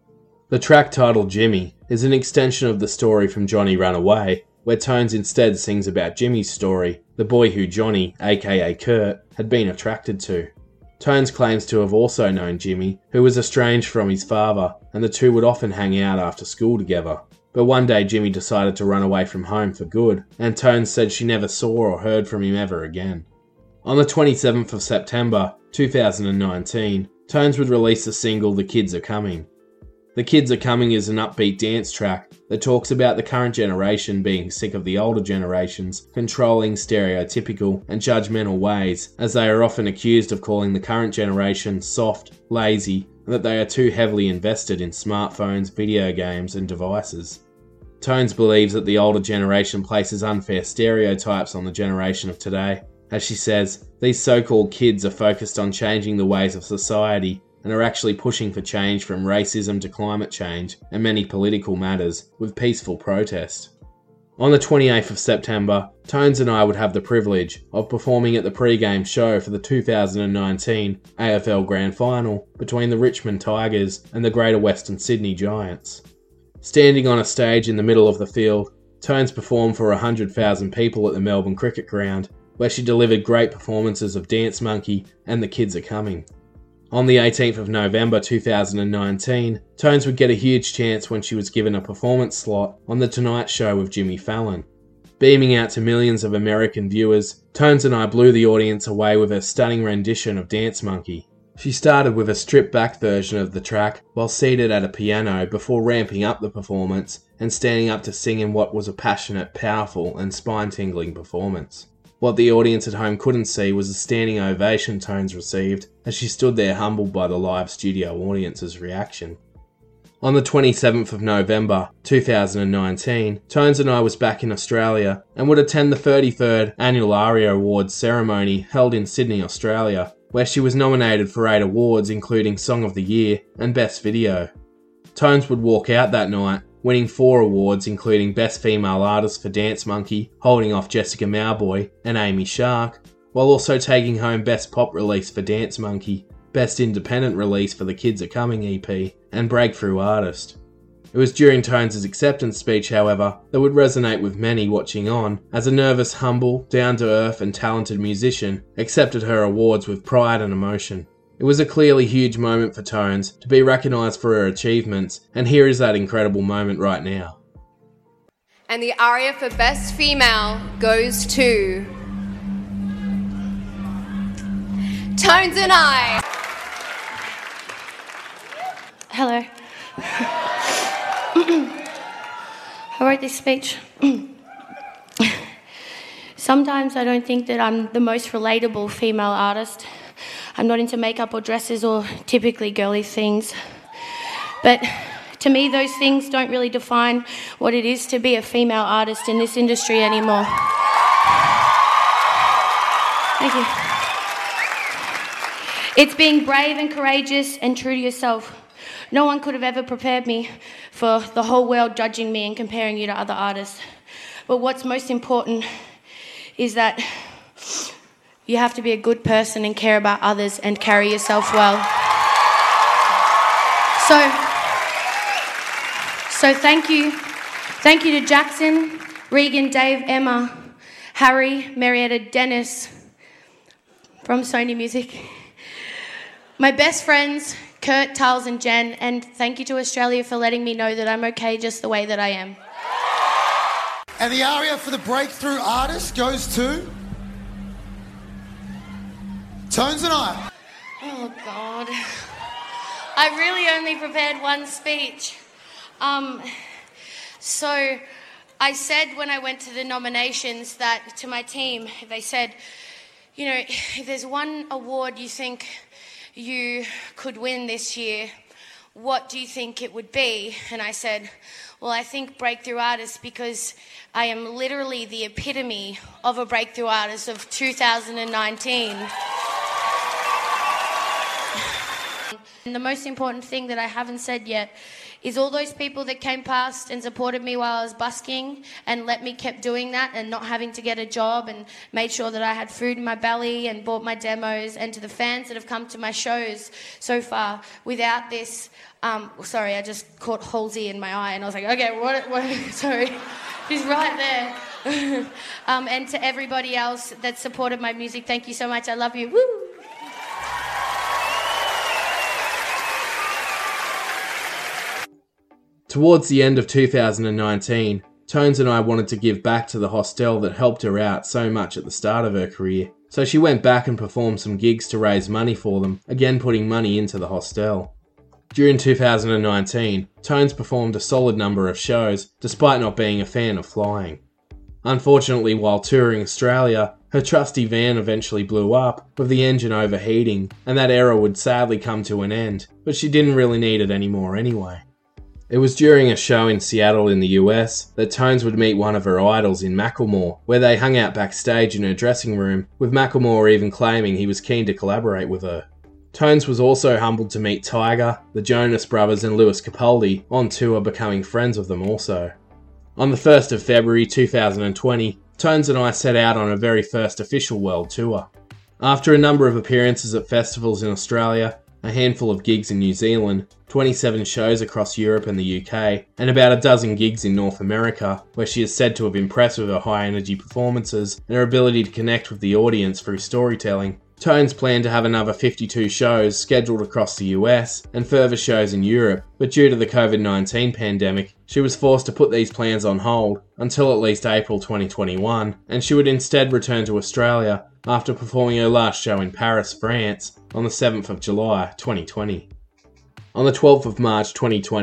The track titled Jimmy is an extension of the story from Johnny Run Away, where Tones instead sings about Jimmy's story, the boy who Johnny, aka Kurt, had been attracted to. Tones claims to have also known Jimmy, who was estranged from his father, and the two would often hang out after school together. But one day Jimmy decided to run away from home for good, and Tones said she never saw or heard from him ever again. On the 27th of September 2019, Tones would release the single The Kids Are Coming. The Kids Are Coming is an upbeat dance track that talks about the current generation being sick of the older generation's controlling, stereotypical and judgmental ways, as they are often accused of calling the current generation soft, lazy, and that they are too heavily invested in smartphones, video games and devices. Tones believes that the older generation places unfair stereotypes on the generation of today. As she says, these so-called kids are focused on changing the ways of society and are actually pushing for change from racism to climate change and many political matters with peaceful protest. On the 28th of September, Tones and I would have the privilege of performing at the pre-game show for the 2019 AFL Grand Final between the Richmond Tigers and the Greater Western Sydney Giants. Standing on a stage in the middle of the field, Tones performed for 100,000 people at the Melbourne Cricket Ground, where she delivered great performances of Dance Monkey and The Kids Are Coming. On the 18th of November 2019, Tones would get a huge chance when she was given a performance slot on The Tonight Show with Jimmy Fallon. Beaming out to millions of American viewers, Tones and I blew the audience away with her stunning rendition of Dance Monkey. She started with a stripped-back version of the track while seated at a piano before ramping up the performance and standing up to sing in what was a passionate, powerful and spine-tingling performance. What the audience at home couldn't see was the standing ovation Tones received as she stood there humbled by the live studio audience's reaction. On the 27th of November 2019, Tones and I was back in Australia and would attend the 33rd Annual ARIA Awards ceremony held in Sydney, Australia, where she was nominated for 8 awards including Song of the Year and Best Video. Tones would walk out that night, winning 4 awards including Best Female Artist for Dance Monkey, holding off Jessica Mauboy and Amy Shark, while also taking home Best Pop Release for Dance Monkey, Best Independent Release for the Kids Are Coming EP, and Breakthrough Artist. It was during Tones' acceptance speech, however, that would resonate with many watching on, as a nervous, humble, down-to-earth and talented musician accepted her awards with pride and emotion. It was a clearly huge moment for Tones to be recognised for her achievements, and here is that incredible moment right now. And the ARIA for Best Female goes to Tones and I. Hello. I wrote this speech. Sometimes I don't think that I'm the most relatable female artist. I'm not into makeup or dresses or typically girly things. But to me, those things don't really define what it is to be a female artist in this industry anymore. Thank you. It's being brave and courageous and true to yourself. No one could have ever prepared me for the whole world judging me and comparing you to other artists. But what's most important is that you have to be a good person and care about others and carry yourself well. So thank you. Thank you to Jackson, Regan, Dave, Emma, Harry, Marietta, Dennis from Sony Music. My best friends, Kurt, Tals and Jen, and thank you to Australia for letting me know that I'm okay just the way that I am. And the ARIA for the Breakthrough Artist goes to Tones and I. Oh, God. I really only prepared one speech. So I said when I went to the nominations that to my team, they said, you know, if there's one award you think you could win this year, what do you think it would be? And I said, well, I think Breakthrough Artist, because I am literally the epitome of a breakthrough artist of 2019. And the most important thing that I haven't said yet is all those people that came past and supported me while I was busking and let me keep doing that and not having to get a job and made sure that I had food in my belly and bought my demos, and to the fans that have come to my shows so far. Without this, sorry, I just caught Halsey in my eye and I was like, okay, what sorry, she's right there. And to everybody else that supported my music, thank you so much. I love you. Woo! Towards the end of 2019, Tones and I wanted to give back to the hostel that helped her out so much at the start of her career, so she went back and performed some gigs to raise money for them, again putting money into the hostel. During 2019, Tones performed a solid number of shows, despite not being a fan of flying. Unfortunately, while touring Australia, her trusty van eventually blew up, with the engine overheating, and that era would sadly come to an end, but she didn't really need it anymore anyway. It was during a show in Seattle in the US that Tones would meet one of her idols in Macklemore, where they hung out backstage in her dressing room, with Macklemore even claiming he was keen to collaborate with her. Tones was also humbled to meet Tyga, the Jonas Brothers and Lewis Capaldi on tour, becoming friends with them also. On the 1st of February 2020, Tones and I set out on our very first official world tour. After a number of appearances at festivals in Australia, a handful of gigs in New Zealand, 27 shows across Europe and the UK, and about a dozen gigs in North America, where she is said to have impressed with her high-energy performances and her ability to connect with the audience through storytelling, Tones planned to have another 52 shows scheduled across the US and further shows in Europe, but due to the COVID-19 pandemic, she was forced to put these plans on hold until at least April 2021, and she would instead return to Australia after performing her last show in Paris, France, on the 7th of July 2020. On the 12th of March 2020,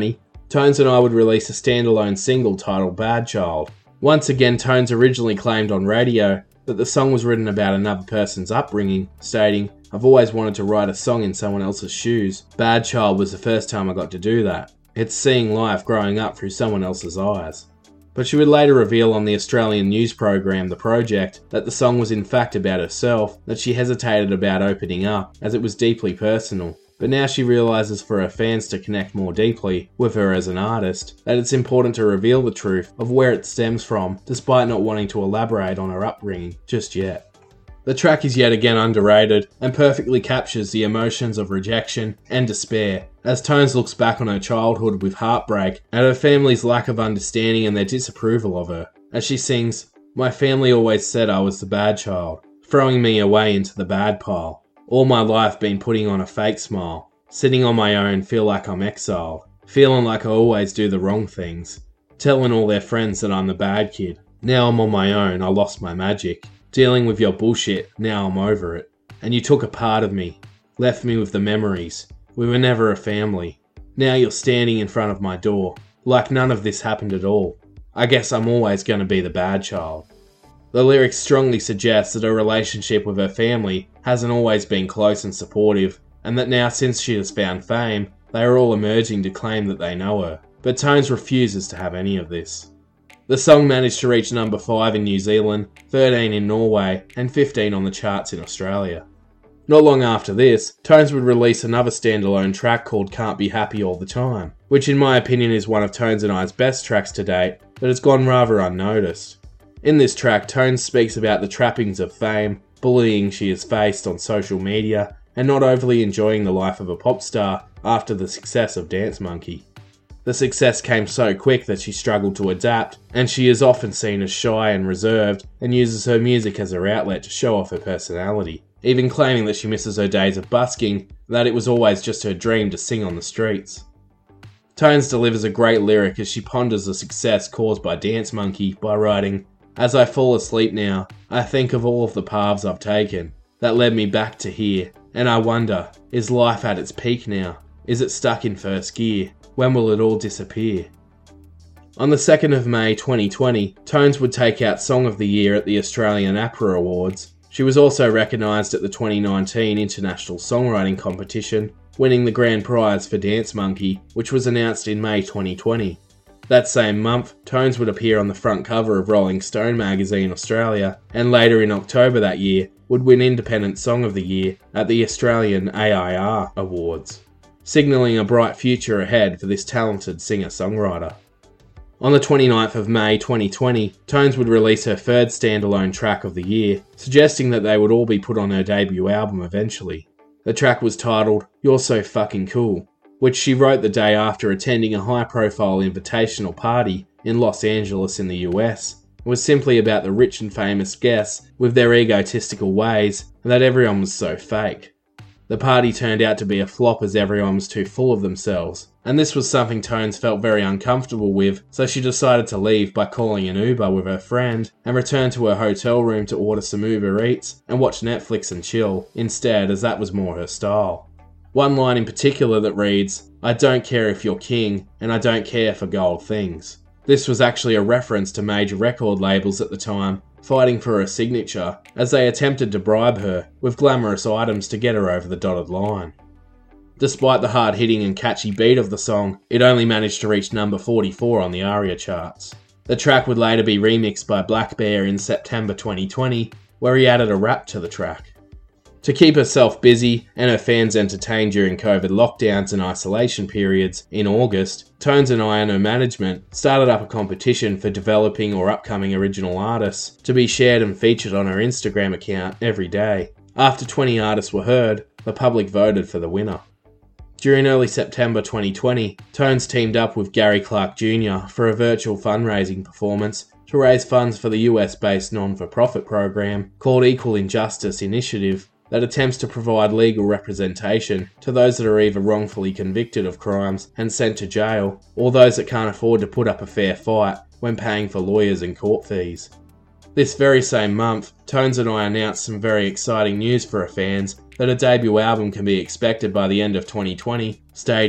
Tones and I would release a standalone single titled Bad Child. Once again, Tones originally claimed on radio that the song was written about another person's upbringing, stating, "I've always wanted to write a song in someone else's shoes. Bad Child was the first time I got to do that. It's seeing life growing up through someone else's eyes." But she would later reveal on the Australian news program The Project that the song was in fact about herself, that she hesitated about opening up as it was deeply personal. But now she realises for her fans to connect more deeply with her as an artist, that it's important to reveal the truth of where it stems from, despite not wanting to elaborate on her upbringing just yet. The track is yet again underrated and perfectly captures the emotions of rejection and despair, as Tones looks back on her childhood with heartbreak at her family's lack of understanding and their disapproval of her, as she sings, "My family always said I was the bad child, throwing me away into the bad pile. All my life been putting on a fake smile, sitting on my own feel like I'm exiled, feeling like I always do the wrong things, telling all their friends that I'm the bad kid. Now I'm on my own, I lost my magic. Dealing with your bullshit, now I'm over it. And you took a part of me, left me with the memories. We were never a family. Now you're standing in front of my door, like none of this happened at all. I guess I'm always going to be the bad child." The lyrics strongly suggest that her relationship with her family hasn't always been close and supportive, and that now since she has found fame, they are all emerging to claim that they know her. But Tones refuses to have any of this. The song managed to reach number 5 in New Zealand, 13 in Norway, and 15 on the charts in Australia. Not long after this, Tones would release another standalone track called Can't Be Happy All the Time, which in my opinion is one of Tones and I's best tracks to date, but has gone rather unnoticed. In this track, Tones speaks about the trappings of fame, bullying she has faced on social media, and not overly enjoying the life of a pop star after the success of Dance Monkey. The success came so quick that she struggled to adapt, and she is often seen as shy and reserved and uses her music as her outlet to show off her personality, even claiming that she misses her days of busking and that it was always just her dream to sing on the streets. Tones delivers a great lyric as she ponders the success caused by Dance Monkey by writing, "As I fall asleep now, I think of all of the paths I've taken that led me back to here, and I wonder, is life at its peak now? Is it stuck in first gear? When will it all disappear?" On the 2nd of May 2020, Tones would take out Song of the Year at the Australian APRA Awards. She was also recognised at the 2019 International Songwriting Competition, winning the grand prize for Dance Monkey, which was announced in May 2020. That same month, Tones would appear on the front cover of Rolling Stone magazine Australia, and later in October that year, would win Independent Song of the Year at the Australian AIR Awards, signalling a bright future ahead for this talented singer-songwriter. On the 29th of May 2020, Tones would release her third standalone track of the year, suggesting that they would all be put on her debut album eventually. The track was titled You're So Fucking Cool, which she wrote the day after attending a high-profile invitational party in Los Angeles in the US. It was simply about the rich and famous guests with their egotistical ways, and that everyone was so fake. The party turned out to be a flop as everyone was too full of themselves, and this was something Tones felt very uncomfortable with, so she decided to leave by calling an Uber with her friend and return to her hotel room to order some Uber Eats and watch Netflix and chill instead, as that was more her style. One line in particular that reads, "I don't care if you're king, and I don't care for gold things." This was actually a reference to major record labels at the time, fighting for her signature, as they attempted to bribe her with glamorous items to get her over the dotted line. Despite the hard-hitting and catchy beat of the song, it only managed to reach number 44 on the ARIA charts. The track would later be remixed by Black Bear in September 2020, where he added a rap to the track. To keep herself busy and her fans entertained during COVID lockdowns and isolation periods, in August, Tones and I and her management started up a competition for developing or upcoming original artists to be shared and featured on her Instagram account every day. After 20 artists were heard, the public voted for the winner. During early September 2020, Tones teamed up with Gary Clark Jr. for a virtual fundraising performance to raise funds for the US-based non-for-profit program called Equal Injustice Initiative, that attempts to provide legal representation to those that are either wrongfully convicted of crimes and sent to jail, or those that can't afford to put up a fair fight when paying for lawyers and court fees. This very same month, Tones and I announced some very exciting news for her fans that a debut album can be expected by the end of 2020, stating,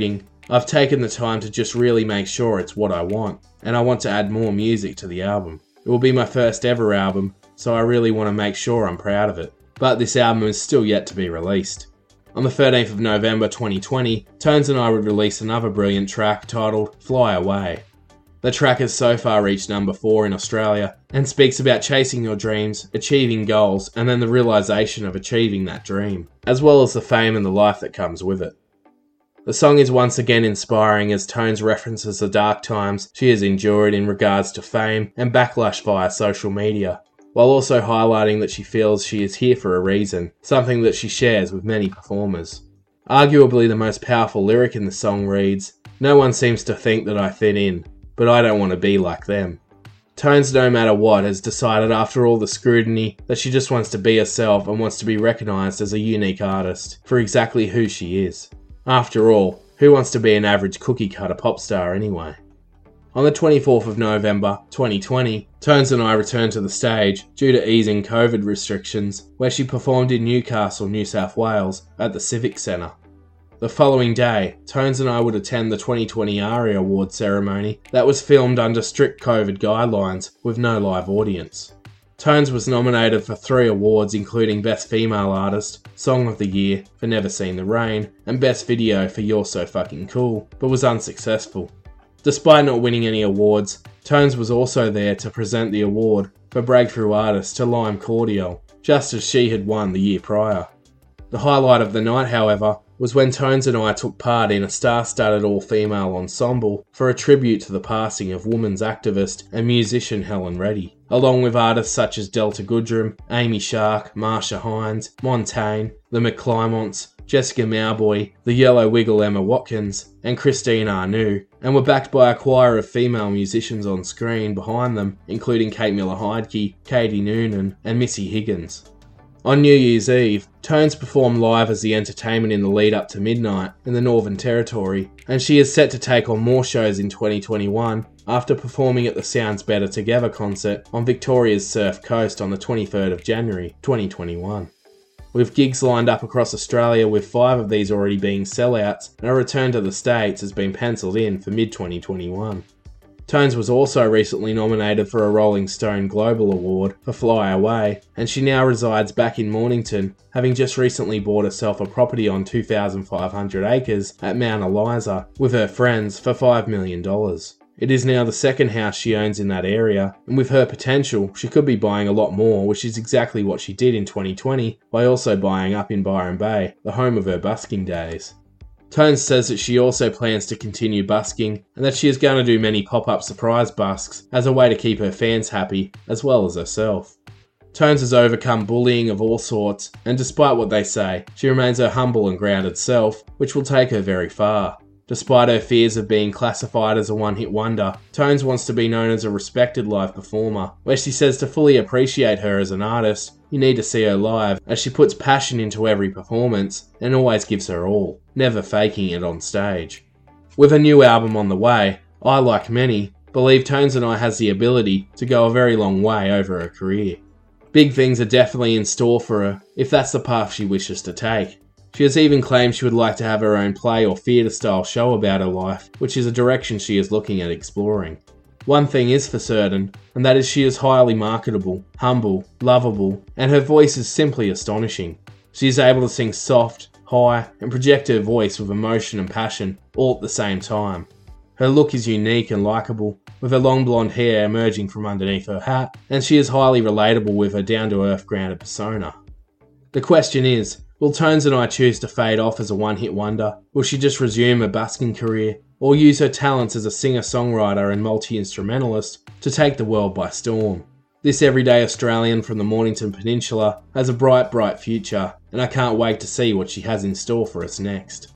I've taken the time to just really make sure it's what I want, and I want to add more music to the album. It will be my first ever album, so I really want to make sure I'm proud of it. But this album is still yet to be released. On the 13th of November 2020, Tones and I would release another brilliant track titled Fly Away. The track has so far reached number 4 in Australia and speaks about chasing your dreams, achieving goals, and then the realisation of achieving that dream, as well as the fame and the life that comes with it. The song is once again inspiring as Tones references the dark times she has endured in regards to fame and backlash via social media, while also highlighting that she feels she is here for a reason, something that she shares with many performers. Arguably the most powerful lyric in the song reads, "No one seems to think that I fit in, but I don't want to be like them." Tones, no matter what, has decided after all the scrutiny that she just wants to be herself and wants to be recognised as a unique artist for exactly who she is. After all, who wants to be an average cookie-cutter pop star anyway? On the 24th of November 2020, Tones and I returned to the stage due to easing COVID restrictions, where she performed in Newcastle, New South Wales at the Civic Centre. The following day, Tones and I would attend the 2020 ARIA Award ceremony that was filmed under strict COVID guidelines with no live audience. Tones was nominated for 3 awards including Best Female Artist, Song of the Year for Never Seen the Rain, and Best Video for You're So Fucking Cool, but was unsuccessful. Despite not winning any awards, Tones was also there to present the award for Breakthrough Artist to Lime Cordial, just as she had won the year prior. The highlight of the night, however, was when Tones and I took part in a star-studded all-female ensemble for a tribute to the passing of women's activist and musician Helen Reddy, along with artists such as Delta Goodrem, Amy Shark, Marsha Hines, Montaigne, the McClymonts, Jessica Mauboy, the Yellow Wiggle Emma Watkins, and Christine Arnoux, and were backed by a choir of female musicians on screen behind them, including Kate Miller-Heidke, Katie Noonan, and Missy Higgins. On New Year's Eve, Tones performed live as the entertainment in the lead up to midnight in the Northern Territory, and she is set to take on more shows in 2021 after performing at the Sounds Better Together concert on Victoria's Surf Coast on the 23rd of January 2021. With gigs lined up across Australia, with 5 of these already being sellouts, and a return to the States has been penciled in for mid-2021. Tones was also recently nominated for a Rolling Stone Global Award for Fly Away, and she now resides back in Mornington, having just recently bought herself a property on 2,500 acres at Mount Eliza with her friends for $5 million. It is now the second house she owns in that area, and with her potential, she could be buying a lot more, which is exactly what she did in 2020 by also buying up in Byron Bay, the home of her busking days. Tones says that she also plans to continue busking and that she is going to do many pop-up surprise busks as a way to keep her fans happy as well as herself. Tones has overcome bullying of all sorts, and despite what they say, she remains her humble and grounded self, which will take her very far. Despite her fears of being classified as a one-hit wonder, Tones wants to be known as a respected live performer, where she says to fully appreciate her as an artist, you need to see her live, as she puts passion into every performance and always gives her all, never faking it on stage. With a new album on the way, I, like many, believe Tones and I has the ability to go a very long way over her career. Big things are definitely in store for her, if that's the path she wishes to take. She has even claimed she would like to have her own play or theatre-style show about her life, which is a direction she is looking at exploring. One thing is for certain, and that is she is highly marketable, humble, lovable, and her voice is simply astonishing. She is able to sing soft, high, and project her voice with emotion and passion all at the same time. Her look is unique and likeable, with her long blonde hair emerging from underneath her hat, and she is highly relatable with her down-to-earth grounded persona. The question is, will Tones and I choose to fade off as a one-hit wonder? Will she just resume a busking career? Or use her talents as a singer-songwriter and multi-instrumentalist to take the world by storm? This everyday Australian from the Mornington Peninsula has a bright, bright future, and I can't wait to see what she has in store for us next.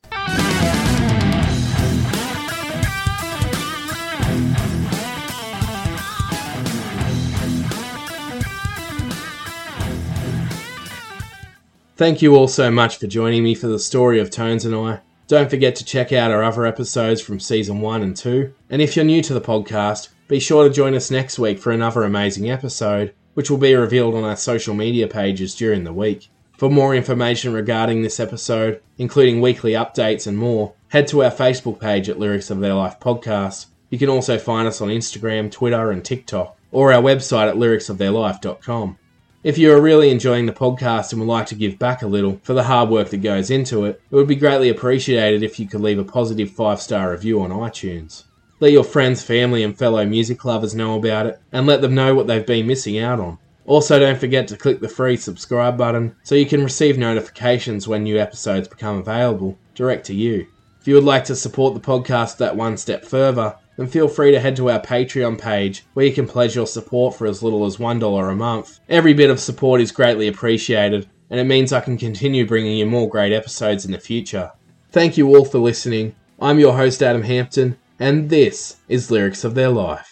Thank you all so much for joining me for the story of Tones and I. Don't forget to check out our other episodes from Season 1 and 2. And if you're new to the podcast, be sure to join us next week for another amazing episode, which will be revealed on our social media pages during the week. For more information regarding this episode, including weekly updates and more, head to our Facebook page at Lyrics of Their Life Podcast. You can also find us on Instagram, Twitter and TikTok, or our website at lyricsoftheirlife.com. If you are really enjoying the podcast and would like to give back a little for the hard work that goes into it, it would be greatly appreciated if you could leave a positive 5-star review on iTunes. Let your friends, family and fellow music lovers know about it, and let them know what they've been missing out on. Also, don't forget to click the free subscribe button so you can receive notifications when new episodes become available, direct to you. If you would like to support the podcast that one step further, then feel free to head to our Patreon page where you can pledge your support for as little as $1 a month. Every bit of support is greatly appreciated, and it means I can continue bringing you more great episodes in the future. Thank you all for listening. I'm your host Adam Hampton, and this is Lyrics of Their Life.